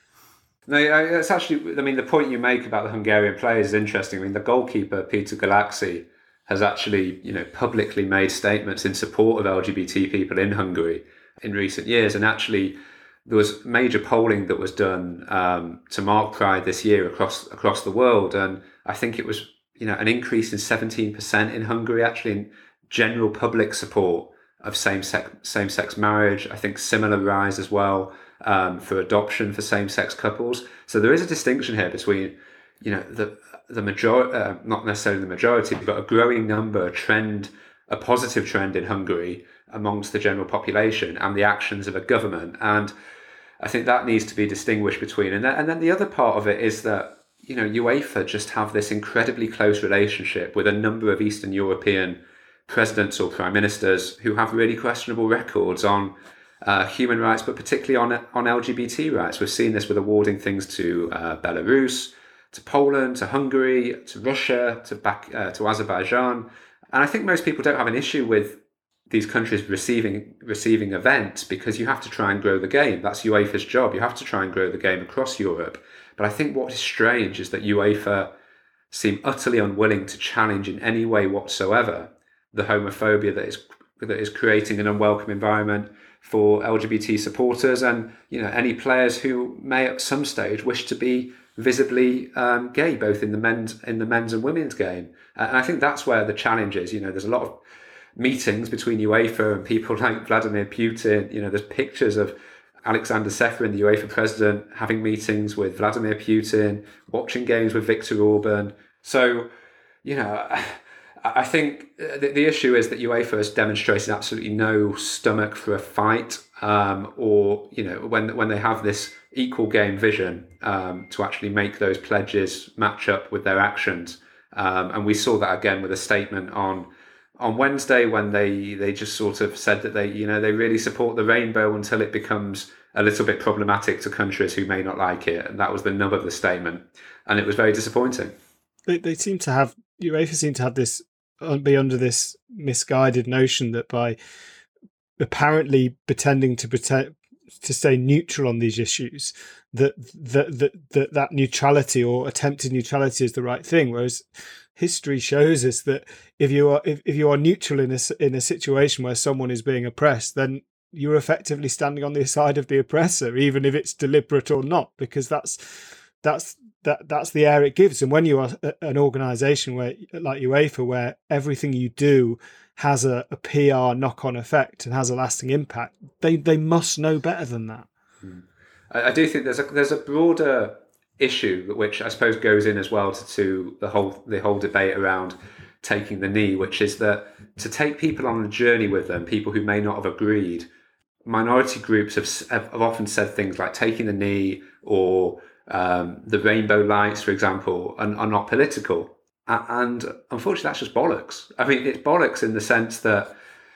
No, it's actually, I mean, the point you make about the Hungarian players is interesting. I mean, the goalkeeper, Peter Galaxy, has actually, you know, publicly made statements in support of L G B T people in Hungary in recent years. And actually, there was major polling that was done um, to mark Pride this year across across the world. And I think it was, you know, an increase in seventeen percent in Hungary, actually, in general public support of same-sex same-sex marriage. I think similar rise as well um, for adoption for same-sex couples. So there is a distinction here between, you know, the the majority, uh, not necessarily the majority, but a growing number, a trend, a positive trend in Hungary amongst the general population and the actions of a government. And I think that needs to be distinguished between. And then, and then the other part of it is that, you know, UEFA just have this incredibly close relationship with a number of Eastern European presidents or prime ministers who have really questionable records on uh, human rights, but particularly on on L G B T rights. We've seen this with awarding things to uh, Belarus, to Poland, to Hungary, to Russia, to back uh, to Azerbaijan. And I think most people don't have an issue with these countries receiving receiving events because you have to try and grow the game. That's UEFA's job. You have to try and grow the game across Europe. But I think what is strange is that UEFA seem utterly unwilling to challenge in any way whatsoever the homophobia that is that is creating an unwelcome environment for L G B T supporters and, you know, any players who may at some stage wish to be visibly um, gay, both in the men's in the men's and women's game. And I think that's where the challenge is. You know, there's a lot of meetings between UEFA and people like Vladimir Putin. You know, there's pictures of Alexander Seferin, the UEFA president, having meetings with Vladimir Putin, watching games with Viktor Orban. So, you know, I think the, the issue is that UEFA has demonstrated absolutely no stomach for a fight, um, or, you know, when when they have this equal game vision um, to actually make those pledges match up with their actions. Um, and we saw that again with a statement on on Wednesday when they they just sort of said that they, you know, they really support the rainbow until it becomes a little bit problematic to countries who may not like it. And that was the nub of the statement. And it was very disappointing. They, they seem to have, UEFA seem to have this, be under this misguided notion that by apparently pretending to pretend to stay neutral on these issues, that that that that, that neutrality or attempted neutrality is the right thing. Whereas history shows us that if you are if, if you are neutral in a in a situation where someone is being oppressed, then you're effectively standing on the side of the oppressor, even if it's deliberate or not, because that's that's that that's the air it gives. And when you are an organisation where, like UEFA, where everything you do has a, a P R knock-on effect and has a lasting impact, they they must know better than that. I, I do think there's a there's a broader issue which I suppose goes in as well to, to the whole the whole debate around taking the knee, which is that to take people on a journey with them, people who may not have agreed. Minority groups have have often said things like taking the knee or um, the rainbow lights, for example, are, are not political. And unfortunately, that's just bollocks. I mean, it's bollocks in the sense that,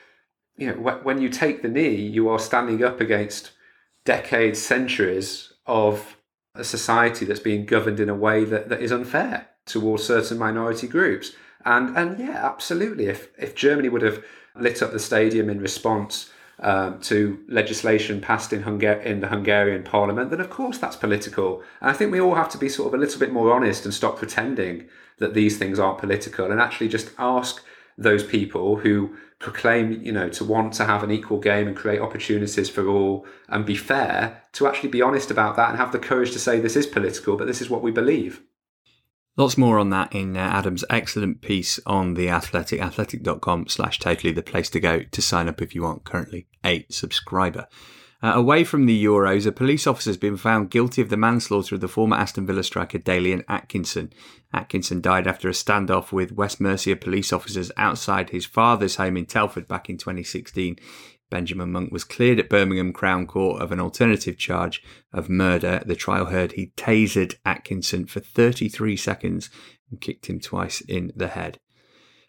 you know, when you take the knee, you are standing up against decades, centuries of a society that's being governed in a way that, that is unfair towards certain minority groups. And and yeah, absolutely. If if Germany would have lit up the stadium in response um, to legislation passed in Hungar- in the Hungarian parliament, then of course that's political. And I think we all have to be sort of a little bit more honest and stop pretending that these things aren't political, and actually just ask those people who proclaim, you know, to want to have an equal game and create opportunities for all and be fair, to actually be honest about that and have the courage to say this is political, but this is what we believe. Lots more on that in uh, Adam's excellent piece on The Athletic, athletic.com slash totally the place to go to sign up if you aren't currently a subscriber. Uh, away from the Euros, a police officer has been found guilty of the manslaughter of the former Aston Villa striker Dalian Atkinson. Atkinson died after a standoff with West Mercia police officers outside his father's home in Telford back in twenty sixteen. Benjamin Monk was cleared at Birmingham Crown Court of an alternative charge of murder. The trial heard he tasered Atkinson for thirty-three seconds and kicked him twice in the head.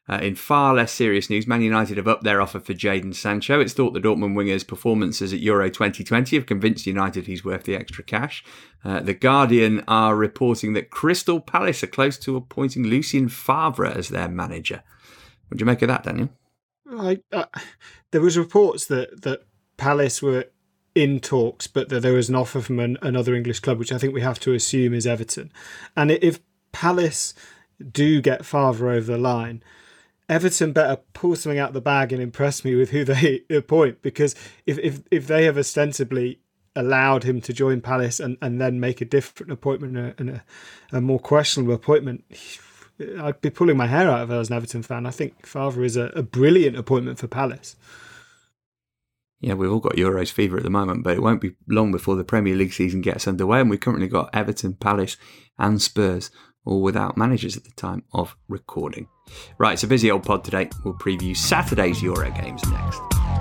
Uh, in far less serious news, Man United have upped their offer for Jadon Sancho. It's thought the Dortmund winger's performances at Euro twenty twenty have convinced United he's worth the extra cash. Uh, the Guardian are reporting that Crystal Palace are close to appointing Lucien Favre as their manager. What do you make of that, Daniel? I, uh, there was reports that, that Palace were in talks, but that there was an offer from an, another English club, which I think we have to assume is Everton. And if Palace do get Favre over the line, Everton better pull something out of the bag and impress me with who they appoint, because if if, if they have ostensibly allowed him to join Palace and, and then make a different appointment and a, a more questionable appointment, I'd be pulling my hair out if I was an Everton fan. I think Favre is a, a brilliant appointment for Palace. Yeah, we've all got Euros fever at the moment, but it won't be long before the Premier League season gets underway, and we've currently got Everton, Palace and Spurs all without managers at the time of recording. Right, it's a busy old pod today. We'll preview Saturday's Euro games next.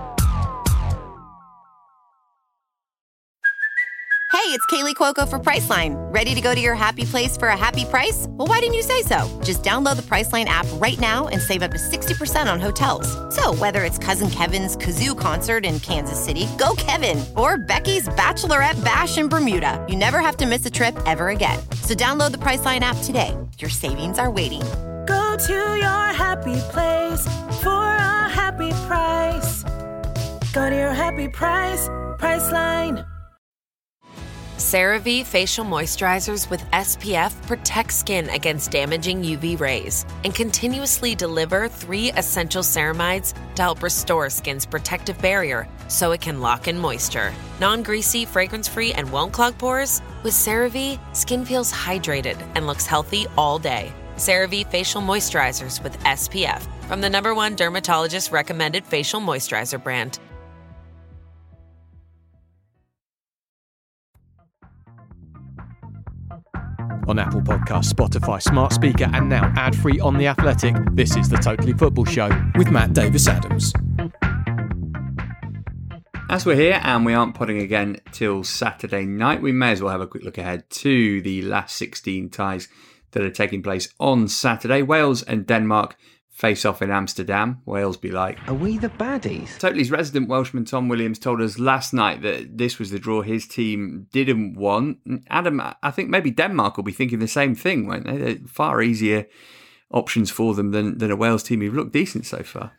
Hey, it's Kaylee Cuoco for Priceline. Ready to go to your happy place for a happy price? Well, why didn't you say so? Just download the Priceline app right now and save up to sixty percent on hotels. So whether it's Cousin Kevin's Kazoo Concert in Kansas City, go Kevin, or Becky's Bachelorette Bash in Bermuda, you never have to miss a trip ever again. So download the Priceline app today. Your savings are waiting. Go to your happy place for a happy price. Go to your happy price, Priceline. CeraVe Facial Moisturizers with S P F protect skin against damaging U V rays and continuously deliver three essential ceramides to help restore skin's protective barrier so it can lock in moisture. Non-greasy, fragrance-free, and won't clog pores? With CeraVe, skin feels hydrated and looks healthy all day. CeraVe Facial Moisturizers with S P F from the number one dermatologist-recommended facial moisturizer brand. On Apple Podcasts, Spotify, Smart Speaker, and now ad-free on The Athletic, this is the Totally Football Show with Matt Davis-Adams. As we're here and we aren't potting again till Saturday night, we may as well have a quick look ahead to the last sixteen ties that are taking place on Saturday. Wales and Denmark face off in Amsterdam. Wales be like, are we the baddies? Totally's resident Welshman Tom Williams told us last night that this was the draw his team didn't want. Adam, I think maybe Denmark will be thinking the same thing, won't they? They're far easier options for them than, than a Wales team who've looked decent so far.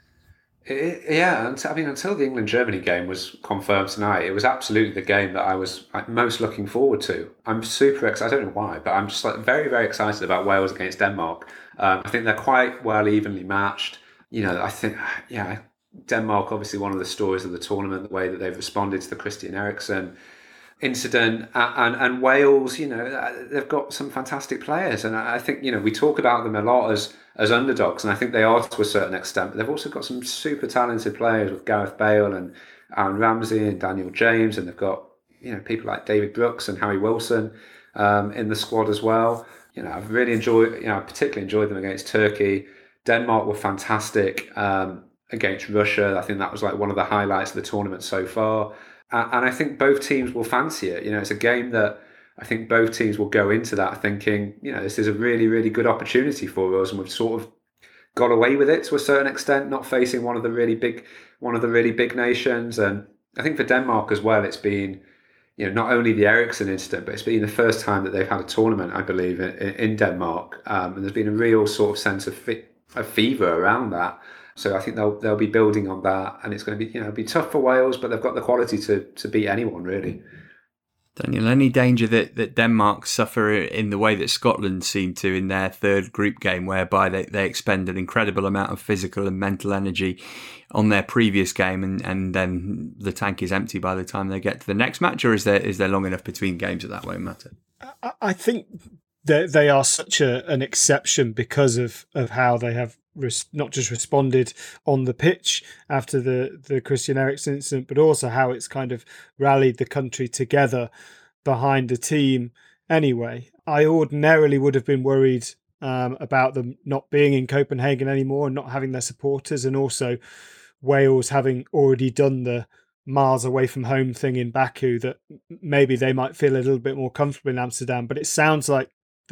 It, yeah, I mean, until the England-Germany game was confirmed tonight, it was absolutely the game that I was like, most looking forward to. I'm super excited. I don't know why, but I'm just like very, very excited about Wales against Denmark. Um, I think they're quite well evenly matched. You know, I think, yeah, Denmark, obviously one of the stories of the tournament, the way that they've responded to the Christian Eriksen incident, and, and, and Wales, you know, they've got some fantastic players. And I think, you know, we talk about them a lot as, as underdogs, and I think they are to a certain extent, but they've also got some super talented players with Gareth Bale and Aaron Ramsey and Daniel James, and they've got, you know, people like David Brooks and Harry Wilson um, in the squad as well. You know, I've really enjoyed, you know, I particularly enjoyed them against Turkey. Denmark were fantastic um, against Russia. I think that was like one of the highlights of the tournament so far. Uh, and I think both teams will fancy it. You know, it's a game that I think both teams will go into that thinking, you know, this is a really, really good opportunity for us. And we've sort of got away with it to a certain extent, not facing one of the really big, one of the really big nations. And I think for Denmark as well, it's been, you know, not only the Eriksen incident, but it's been the first time that they've had a tournament, I believe, in, in Denmark. Um, and there's been a real sort of sense of, fi- of fever around that. So I think they'll they'll be building on that, and it's going to be, you know, be tough for Wales, but they've got the quality to to beat anyone really. Daniel, any danger that, that Denmark suffer in the way that Scotland seemed to in their third group game, whereby they, they expend an incredible amount of physical and mental energy on their previous game, and, and then the tank is empty by the time they get to the next match? Or is there is there long enough between games that that won't matter? I, I think they they are such a, an exception because of, of how they have res- not just responded on the pitch after the, the Christian Eriksen incident, but also how it's kind of rallied the country together behind the team anyway. I ordinarily would have been worried um, about them not being in Copenhagen anymore and not having their supporters, and also Wales having already done the miles away from home thing in Baku, that maybe they might feel a little bit more comfortable in Amsterdam. But it sounds like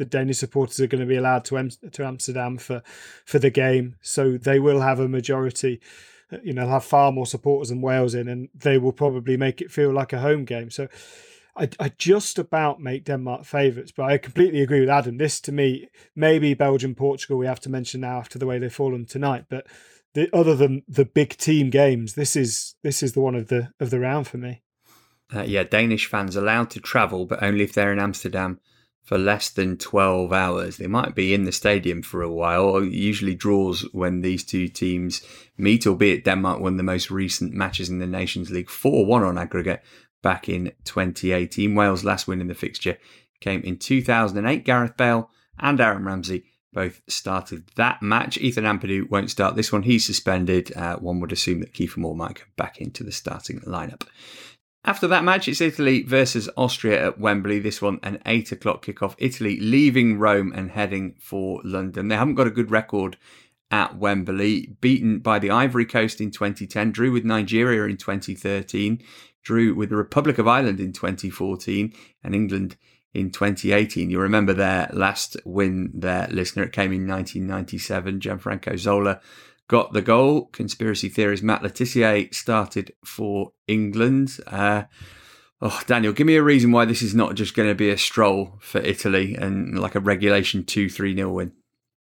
the Danish supporters are going to be allowed to to Amsterdam for for the game, so they will have a majority. You know, they'll have far more supporters than Wales in, and they will probably make it feel like a home game. So I, I just about make Denmark favourites, but I completely agree with Adam. This, to me, maybe Belgium, Portugal, we have to mention now after the way they've fallen tonight. But the, other than the big team games, this is this is the one of the of the round for me. Uh, yeah, Danish fans allowed to travel, but only if they're in Amsterdam for less than twelve hours. They might be in the stadium for a while. It usually draws when these two teams meet, albeit Denmark won the most recent matches in the Nations League four one on aggregate back in twenty eighteen. Wales' last win in the fixture came in two thousand eight. Gareth Bale and Aaron Ramsey both started that match. Ethan Ampadu won't start this one. He's suspended. Uh, one would assume that Kiefer Moore might come back into the starting lineup. After that match, it's Italy versus Austria at Wembley. This one, an eight o'clock kickoff. Italy leaving Rome and heading for London. They haven't got a good record at Wembley. Beaten by the Ivory Coast in twenty ten, drew with Nigeria in twenty thirteen, drew with the Republic of Ireland in twenty fourteen, and England in twenty eighteen. You remember their last win there, listener. It came in nineteen ninety-seven. Gianfranco Zola got the goal. Conspiracy theorist Matt Letizia started for England. Uh, oh, Daniel, give me a reason why this is not just going to be a stroll for Italy and like a regulation two three nil win.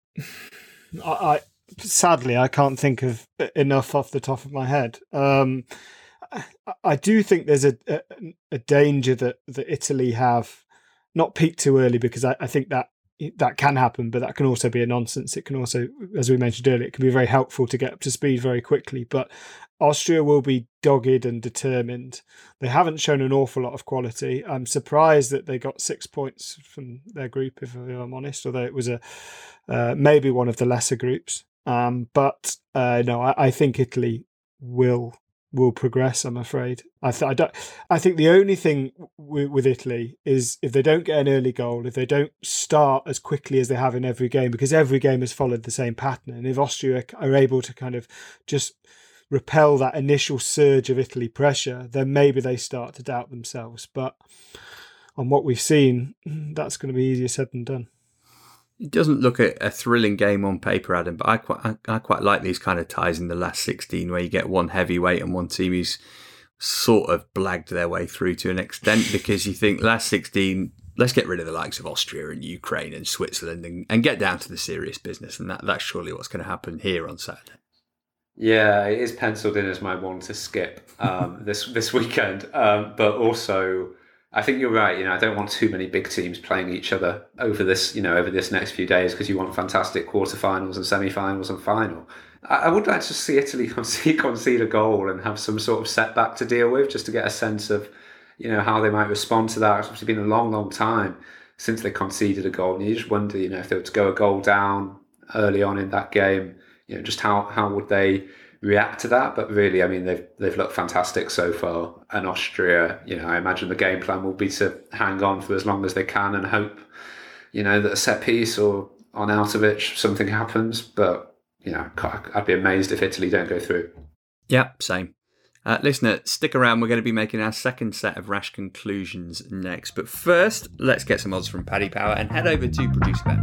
I, I sadly, I can't think of enough off the top of my head. Um, I, I do think there's a, a, a danger that, that Italy have not peaked too early, because I, I think that that can happen, but that can also be a nonsense. It can also, as we mentioned earlier, it can be very helpful to get up to speed very quickly. But Austria will be dogged and determined. They haven't shown an awful lot of quality. I'm surprised that they got six points from their group, if I'm honest, although it was a uh, maybe one of the lesser groups. Um, but uh, no, I, I think Italy will will progress, I'm afraid. I, th- I, don't, I think the only thing w- with Italy is if they don't get an early goal, if they don't start as quickly as they have in every game, because every game has followed the same pattern. And if Austria are able to kind of just repel that initial surge of Italy pressure, then maybe they start to doubt themselves. But on what we've seen, that's going to be easier said than done. It doesn't look a, a thrilling game on paper, Adam, but I quite I, I quite like these kind of ties in the last sixteen where you get one heavyweight and one team who's sort of blagged their way through to an extent, because you think last sixteen, let's get rid of the likes of Austria and Ukraine and Switzerland and, and get down to the serious business. And that, that's surely what's going to happen here on Saturday. Yeah, it is penciled in as my one to skip um, this this weekend, um, but also I think you're right. You know, I don't want too many big teams playing each other over this, you know, over this next few days, because you want fantastic quarterfinals and semi-finals and final. I, I would like to see Italy concede, concede a goal and have some sort of setback to deal with, just to get a sense of, you know, how they might respond to that. It's been a long, long time since they conceded a goal, and you just wonder, you know, if they were to go a goal down early on in that game, you know, just how how would they react to that? But really, I mean, they've they've looked fantastic so far. And Austria, you know, I imagine the game plan will be to hang on for as long as they can and hope, you know, that a set piece or on Arnautovic something happens. But, you know, I'd be amazed if Italy don't go through. Yeah, same. Uh, listener, stick around. We're going to be making our second set of rash conclusions next. But first, let's get some odds from Paddy Power and head over to producer Ben.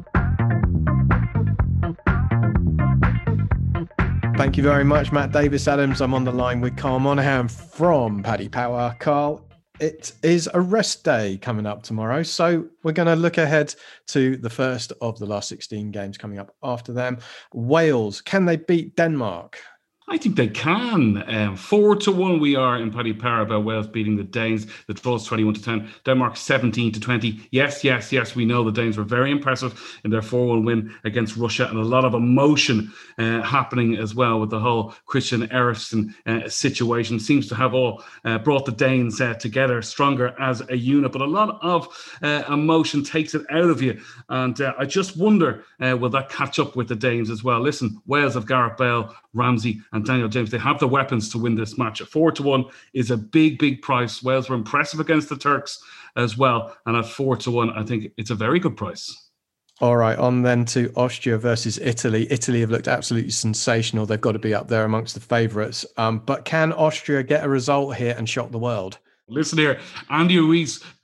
Thank you very much, Matt Davis Adams. I'm on the line with Carl Monaghan from Paddy Power. Carl, it is a rest day coming up tomorrow, so we're going to look ahead to the first of the last sixteen games coming up after them. Wales, can they beat Denmark? I think they can. Um, four to one we are in Paddy Power about Wales beating the Danes. The draw is twenty-one to ten. Denmark seventeen to twenty. Yes, yes, yes, we know the Danes were very impressive in their four one win against Russia, and a lot of emotion uh, happening as well with the whole Christian Eriksen uh, situation. Seems to have all uh, brought the Danes uh, together stronger as a unit, but a lot of uh, emotion takes it out of you. And uh, I just wonder, uh, will that catch up with the Danes as well? Listen, Wales have Gareth Bale, Ramsey and Daniel James. They have the weapons to win this match. Four to one is a big, big price. Wales were impressive against the Turks as well. And at four to one, I think it's a very good price. All right, on then to Austria versus Italy. Italy have looked absolutely sensational. They've got to be up there amongst the favourites. Um, but can Austria get a result here and shock the world? Listen here, Andy Ruiz beat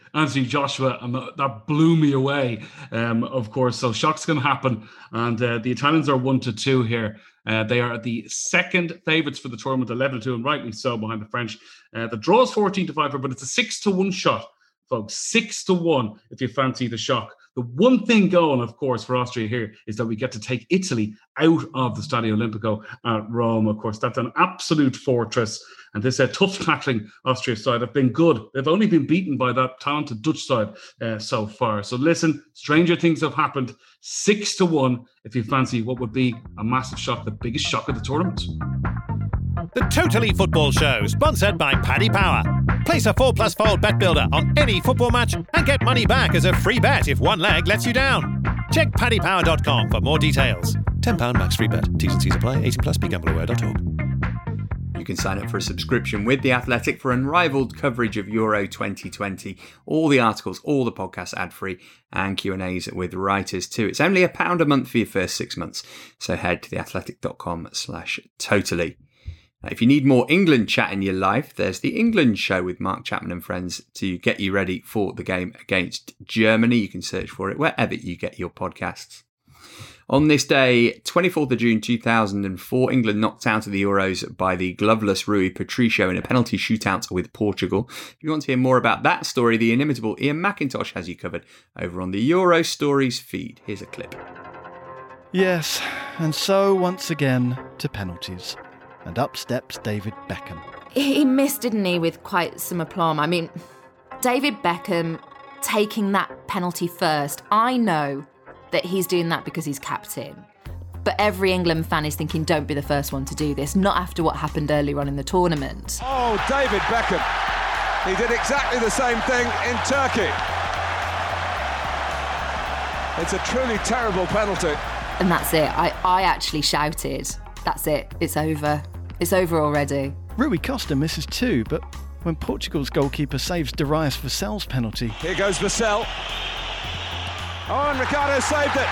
Anthony Joshua, and that blew me away, um, of course. So shock's going to happen. And uh, the Italians are one to two here. Uh, they are the second favourites for the tournament, eleven to two, and rightly so, behind the French. Uh, the draw is fourteen to five, but it's a six to one shot, folks. six to one if you fancy the shock. The one thing going, of course, for Austria here is that we get to take Italy out of the Stadio Olimpico at Rome. Of course, that's an absolute fortress. And this uh, tough tackling Austria side have been good. They've only been beaten by that talented Dutch side uh, so far. So listen, stranger things have happened. Six to one if you fancy what would be a massive shock, the biggest shock of the tournament. The Totally Football Show, sponsored by Paddy Power. Place a four plus fold bet builder on any football match and get money back as a free bet if one leg lets you down. Check paddy power dot com for more details. ten pounds max free bet. T's and C's apply. eighteen plus. Be gamble aware dot org. You can sign up for a subscription with The Athletic for unrivaled coverage of Euro twenty twenty. All the articles, all the podcasts ad-free, and Q and A's with writers too. It's only a pound a month for your first six months. So head to theathletic.com slash totally. If you need more England chat in your life, there's The England Show with Mark Chapman and friends to get you ready for the game against Germany. You can search for it wherever you get your podcasts. On this day, twenty-fourth of June two thousand four, England knocked out of the Euros by the gloveless Rui Patricio in a penalty shootout with Portugal. If you want to hear more about that story, the inimitable Ian McIntosh has you covered over on the Euro Stories feed. Here's a clip. Yes, and so once again to penalties. And up steps David Beckham. He missed, didn't he, with quite some aplomb. I mean, David Beckham taking that penalty first. I know that he's doing that because he's captain. But every England fan is thinking, don't be the first one to do this, not after what happened earlier on in the tournament. Oh, David Beckham. He did exactly the same thing in Turkey. It's a truly terrible penalty. And that's it. I, I actually shouted, that's it, it's over. It's over already. Rui Costa misses two, but when Portugal's goalkeeper saves Darius Vassell's penalty... Here goes Vassell. Oh, and Ricardo saved it.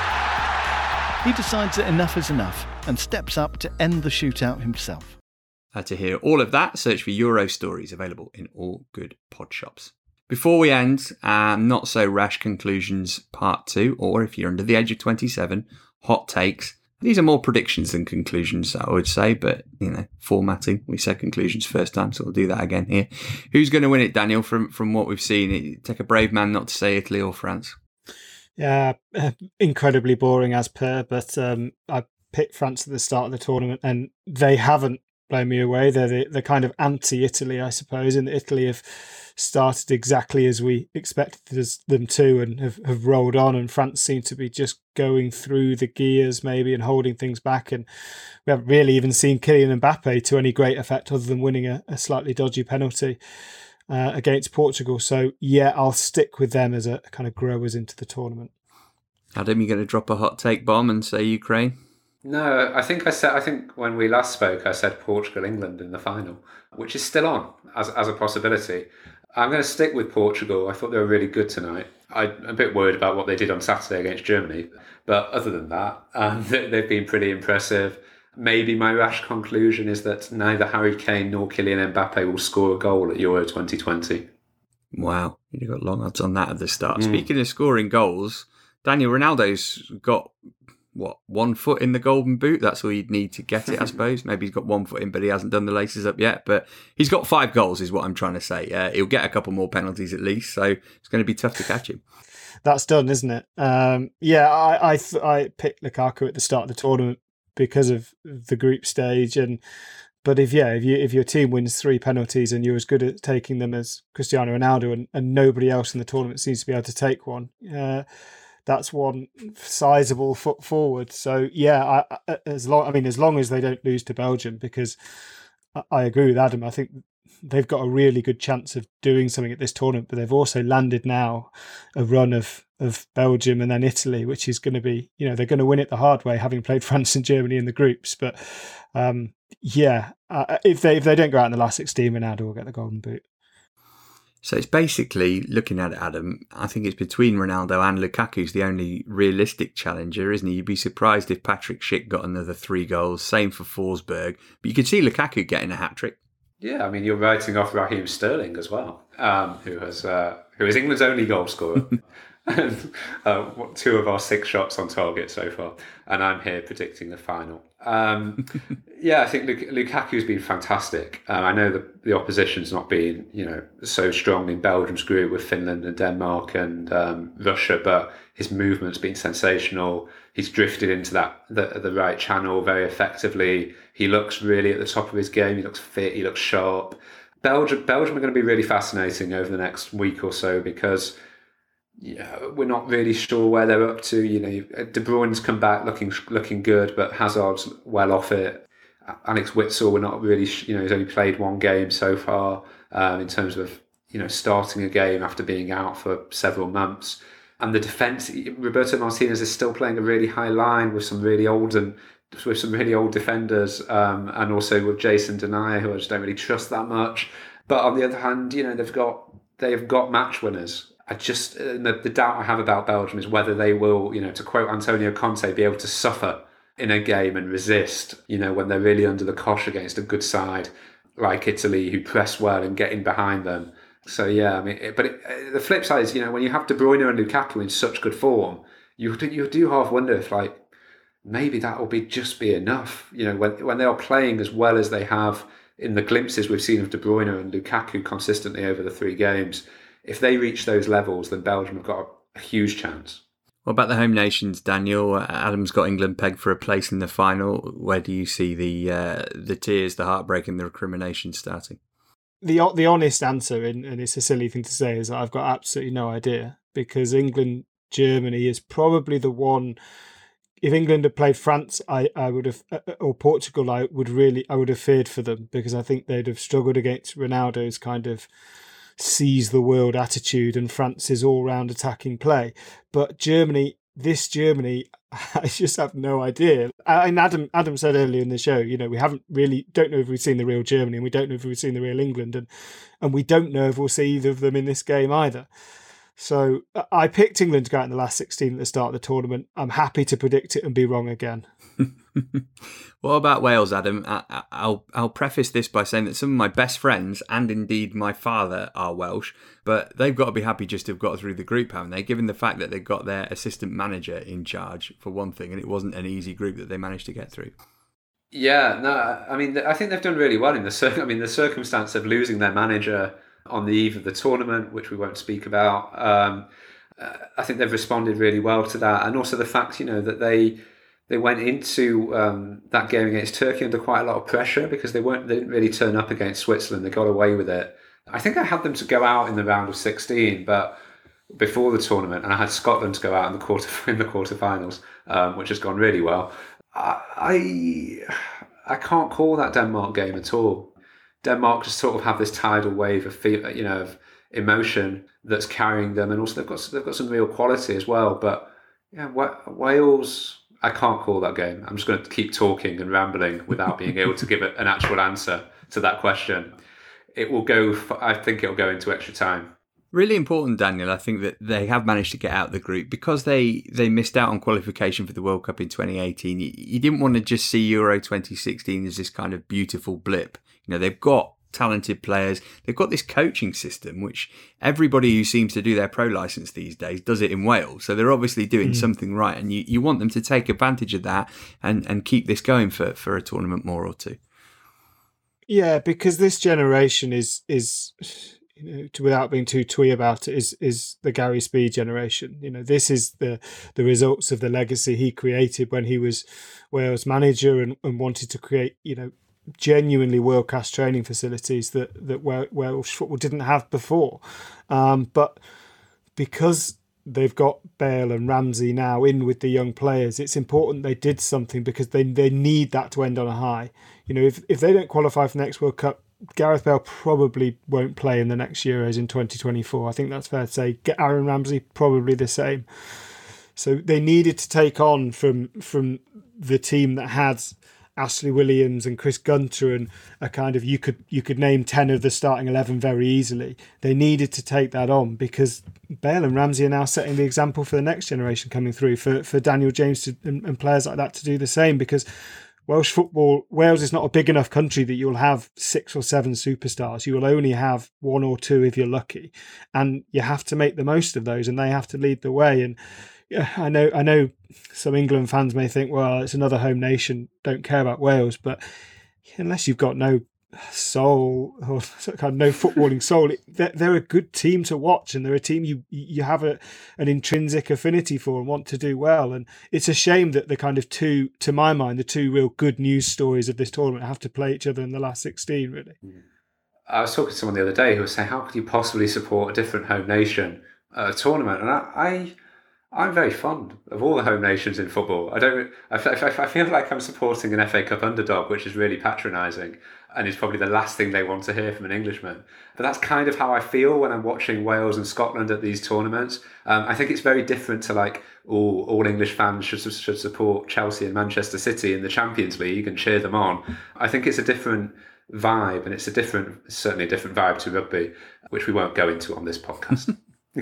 He decides that enough is enough and steps up to end the shootout himself. Uh, to hear all of that, search for Euro Stories, available in all good pod shops. Before we end, uh, Not So Rash Conclusions Part two, or if you're under the age of twenty-seven, Hot Takes. These are more predictions than conclusions, I would say, but, you know, formatting. We said conclusions first time, so we'll do that again here. Who's going to win it, Daniel, from, from what we've seen? It take a brave man not to say Italy or France. Yeah, incredibly boring as per, but um, I picked France at the start of the tournament, and they haven't blown me away. They're the, the kind of anti-Italy, I suppose, and Italy have started exactly as we expected them to and have, have rolled on, and France seem to be just going through the gears maybe and holding things back, and we haven't really even seen Kylian Mbappe to any great effect other than winning a, a slightly dodgy penalty uh, against Portugal. So yeah, I'll stick with them as a kind of growers into the tournament. Adam, you going to drop a hot take bomb and say Ukraine? No, I think I said. I think when we last spoke, I said Portugal, England in the final, which is still on as as a possibility. I'm going to stick with Portugal. I thought they were really good tonight. I'm a bit worried about what they did on Saturday against Germany, but other than that, um, they've been pretty impressive. Maybe my rash conclusion is that neither Harry Kane nor Kylian Mbappe will score a goal at Euro twenty twenty. Wow, you got long odds on that at the start. Mm. Speaking of scoring goals, Daniel Ronaldo's got. What, one foot in the golden boot? That's all you'd need to get it, I suppose. Maybe he's got one foot in, but he hasn't done the laces up yet. But he's got five goals, is what I'm trying to say. Uh, he'll get a couple more penalties at least, so it's going to be tough to catch him. That's done, isn't it? Um, yeah, I I, th- I picked Lukaku at the start of the tournament because of the group stage, and but if yeah, if you if your team wins three penalties and you're as good at taking them as Cristiano Ronaldo, and, and nobody else in the tournament seems to be able to take one. Uh, That's one sizable foot forward. So yeah, I, as long I mean, as long as they don't lose to Belgium, because I, I agree with Adam. I think they've got a really good chance of doing something at this tournament. But they've also landed now a run of of Belgium and then Italy, which is going to be, you know, they're going to win it the hard way, having played France and Germany in the groups. But um, yeah, uh, if they if they don't go out in the last sixteen, Ronaldo will get the golden boot. So it's basically, looking at it, Adam, I think it's between Ronaldo and Lukaku's the only realistic challenger, isn't he? You'd be surprised if Patrick Schick got another three goals. Same for Forsberg. But you could see Lukaku getting a hat-trick. Yeah, I mean, you're writing off Raheem Sterling as well, um, who has uh, who is England's only goal scorer. and uh, two of our six shots on target so far, and I'm here predicting the final. Um, yeah, I think Luk- Lukaku's been fantastic. Um, I know that the opposition's not been, you know, so strong in Belgium's group with Finland and Denmark and um, Russia, but his movement's been sensational. He's drifted into that the, the right channel very effectively. He looks really at the top of his game. He looks fit. He looks sharp. Belgium, Belgium are going to be really fascinating over the next week or so because yeah, we're not really sure where they're up to. You know, De Bruyne's come back looking looking good, but Hazard's well off it. Alex Witsel, we're not really, you know, he's only played one game so far um, in terms of, you know, starting a game after being out for several months. And the defence, Roberto Martinez is still playing a really high line with some really old and with some really old defenders, um, and also with Jason Denayer, who I just don't really trust that much. But on the other hand, you know, they've got they've got match winners. I just the, the doubt I have about Belgium is whether they will, you know, to quote Antonio Conte, be able to suffer in a game and resist, you know, when they're really under the cosh against a good side like Italy who press well and get in behind them. So yeah, I mean, it, but it, the flip side is, you know, when you have De Bruyne and Lukaku in such good form, you do, you do half wonder if like maybe that will be just be enough. You know, when when they are playing as well as they have in the glimpses we've seen of De Bruyne and Lukaku consistently over the three games, if they reach those levels, then Belgium have got a, a huge chance. What about the home nations, Daniel? Adam's got England pegged for a place in the final. Where do you see the uh, the tears, the heartbreak, and the recrimination starting? The the honest answer, and, and it's a silly thing to say, is that I've got absolutely no idea, because England Germany is probably the one. If England had played France, I, I would have, or Portugal, I would really I would have feared for them, because I think they'd have struggled against Ronaldo's kind of seize the world attitude and France's all-round attacking play. But Germany, this Germany, I just have no idea. And Adam Adam said earlier in the show, you know, we haven't really, don't know if we've seen the real Germany, and we don't know if we've seen the real England, and and we don't know if we'll see either of them in this game either. So I picked England to go out in the last sixteen at the start of the tournament. I'm happy to predict it and be wrong again. What about Wales, Adam? I, I'll I'll preface this by saying that some of my best friends, and indeed my father, are Welsh, but they've got to be happy just to have got through the group, haven't they? Given the fact that they've got their assistant manager in charge, for one thing, and it wasn't an easy group that they managed to get through. Yeah, no, I mean, I think they've done really well in the cir- I mean, the circumstance of losing their manager on the eve of the tournament, which we won't speak about. Um, uh, I think they've responded really well to that, and also the fact, you know, that they they went into um, that game against Turkey under quite a lot of pressure, because they weren't they didn't really turn up against Switzerland. They got away with it. I think I had them to go out in the round of sixteen, but before the tournament, and I had Scotland to go out in the quarter in the quarterfinals, um, which has gone really well. I, I I can't call that Denmark game at all. Denmark just sort of have this tidal wave of feel, you know, of emotion that's carrying them, and also they've got they've got some real quality as well. But yeah, Wales, I can't call that game. I'm just going to keep talking and rambling without being able to give it an actual answer to that question. It will go. I think it'll go into extra time. Really important, Daniel. I think that they have managed to get out of the group because they, they missed out on qualification for the World Cup in twenty eighteen. You, you didn't want to just see Euro twenty sixteen as this kind of beautiful blip. You know, they've got talented players. They've got this coaching system, which everybody who seems to do their pro license these days does it in Wales. So they're obviously doing mm. something right. And you, you want them to take advantage of that and, and keep this going for, for a tournament more or two. Yeah, because this generation is, is you know, to, without being too twee about it, is is the Gary Speed generation. You know, this is the the results of the legacy he created when he was Wales manager and, and wanted to create, you know, genuinely world-class training facilities that that Welsh football didn't have before. Um, but because they've got Bale and Ramsey now in with the young players, it's important they did something, because they they need that to end on a high. You know, if if they don't qualify for the next World Cup, Gareth Bale probably won't play in the next Euros in twenty twenty-four. I think that's fair to say. Aaron Ramsey, probably the same. So they needed to take on from from the team that had Ashley Williams and Chris Gunter and a kind of, you could you could name ten of the starting eleven very easily. They needed to take that on, because Bale and Ramsey are now setting the example for the next generation coming through, for, for Daniel James to, and, and players like that to do the same, because Welsh football, Wales is not a big enough country that you'll have six or seven superstars. You will only have one or two if you're lucky. And you have to make the most of those, and they have to lead the way. And yeah, I know I know some England fans may think, well, it's another home nation, don't care about Wales. But unless you've got no soul or kind of no footballing soul, they're, they're a good team to watch, and they're a team you you have a, an intrinsic affinity for and want to do well. And it's a shame that the kind of two, to my mind, the two real good news stories of this tournament have to play each other in the last sixteen, really. I was talking to someone the other day who was saying, how could you possibly support a different home nation uh, tournament? And I, I I'm very fond of all the home nations in football. I don't. I, I, I feel like I'm supporting an F A Cup underdog, which is really patronising, and is probably the last thing they want to hear from an Englishman. But that's kind of how I feel when I'm watching Wales and Scotland at these tournaments. Um, I think it's very different to like, oh, all English fans should should support Chelsea and Manchester City in the Champions League and cheer them on. I think it's a different vibe, and it's a different, certainly a different vibe to rugby, which we won't go into on this podcast.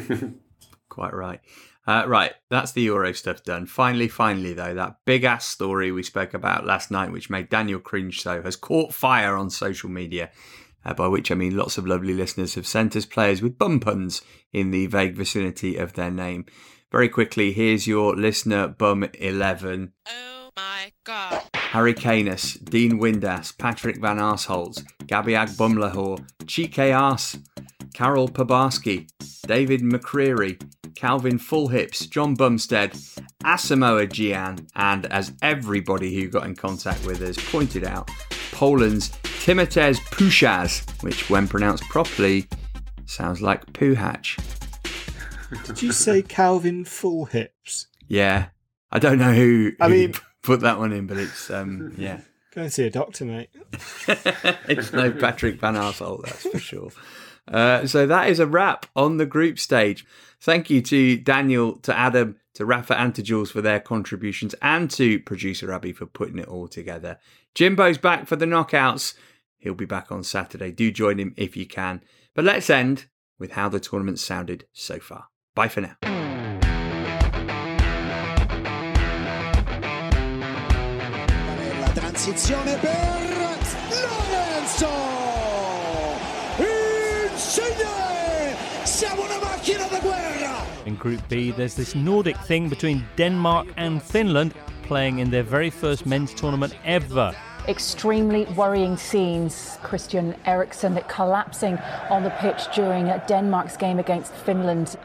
Quite right. Uh, right, that's the Euro stuff done. Finally, finally, though, that big-ass story we spoke about last night, which made Daniel cringe so, has caught fire on social media, uh, by which I mean lots of lovely listeners have sent us players with bum puns in the vague vicinity of their name. Very quickly, here's your listener bum eleven. Oh my God. Harry Canis, Dean Windass, Patrick Van Arsholz, Gabiag Bumlahor, Chike Ars, Carol Pabarski, David McCreary, Calvin Fullhips, John Bumstead, Asamoah Gyan, and as everybody who got in contact with us pointed out, Poland's Timotez Puchas, which when pronounced properly sounds like Puhatch. Did you say Calvin Fullhips? Yeah. I don't know who, I who mean, put that one in, but it's, um, yeah. Go and see a doctor, mate. It's no Patrick Van Arsholz, that's for sure. Uh, so that is a wrap on the group stage. Thank you to Daniel, to Adam, to Rafa and to Jules for their contributions, and to producer Abby for putting it all together. Jimbo's back for the knockouts. He'll be back on Saturday. Do join him if you can. But let's end with how the tournament sounded so far. Bye for now. La transizione per Lorenzo! Insigne! Siamo una macchina da guerra! In Group B, there's this Nordic thing between Denmark and Finland playing in their very first men's tournament ever. Extremely worrying scenes. Christian Eriksen collapsing on the pitch during Denmark's game against Finland.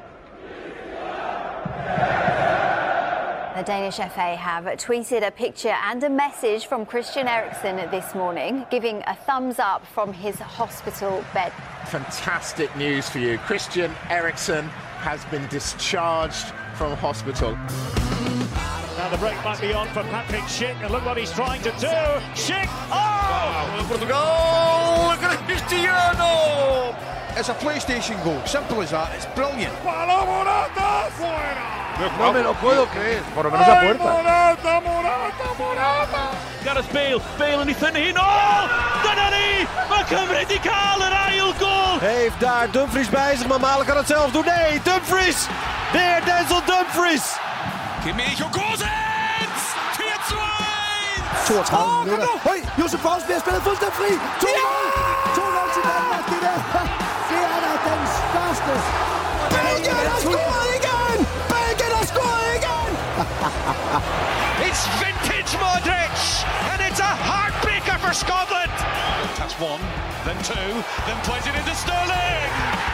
The Danish F A have tweeted a picture and a message from Christian Eriksen this morning, giving a thumbs up from his hospital bed. Fantastic news for you. Christian Eriksen has been discharged from hospital. Now the break might be on for Patrick Schick, and look what he's trying to do. Schick! Oh! Portugal! Look at Cristiano! It's a PlayStation goal. Simple as that. It's brilliant. ¡Para Morata! ¡Fuera! No me lo puedo creer. Por lo menos a puerta. Morata, Morata, Morata! Gareth Bale, Bale en die thunder heen. Oh! Danani! Maar Cymru die kaal een ail goal! Heeft daar Dumfries bij zich, maar Malen kan het zelf doen. Nee, Dumfries! Weer Denzel Dumfries! Kimmich og Gosens! fire to one! toogtredive oh, minutter. Høj, Josef Forsberg spiller fuldstændig fri. to nul! to nul til Danmark, det der. Det er da den største. Belgien har scoret igen! Belgien har scoret igen! It's vintage Modric, and it's a heartbreaker for Scotland. That's one, then two, then plays it into Sterling.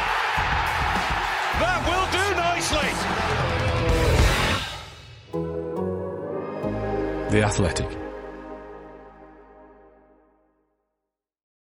That will do nicely. The Athletic.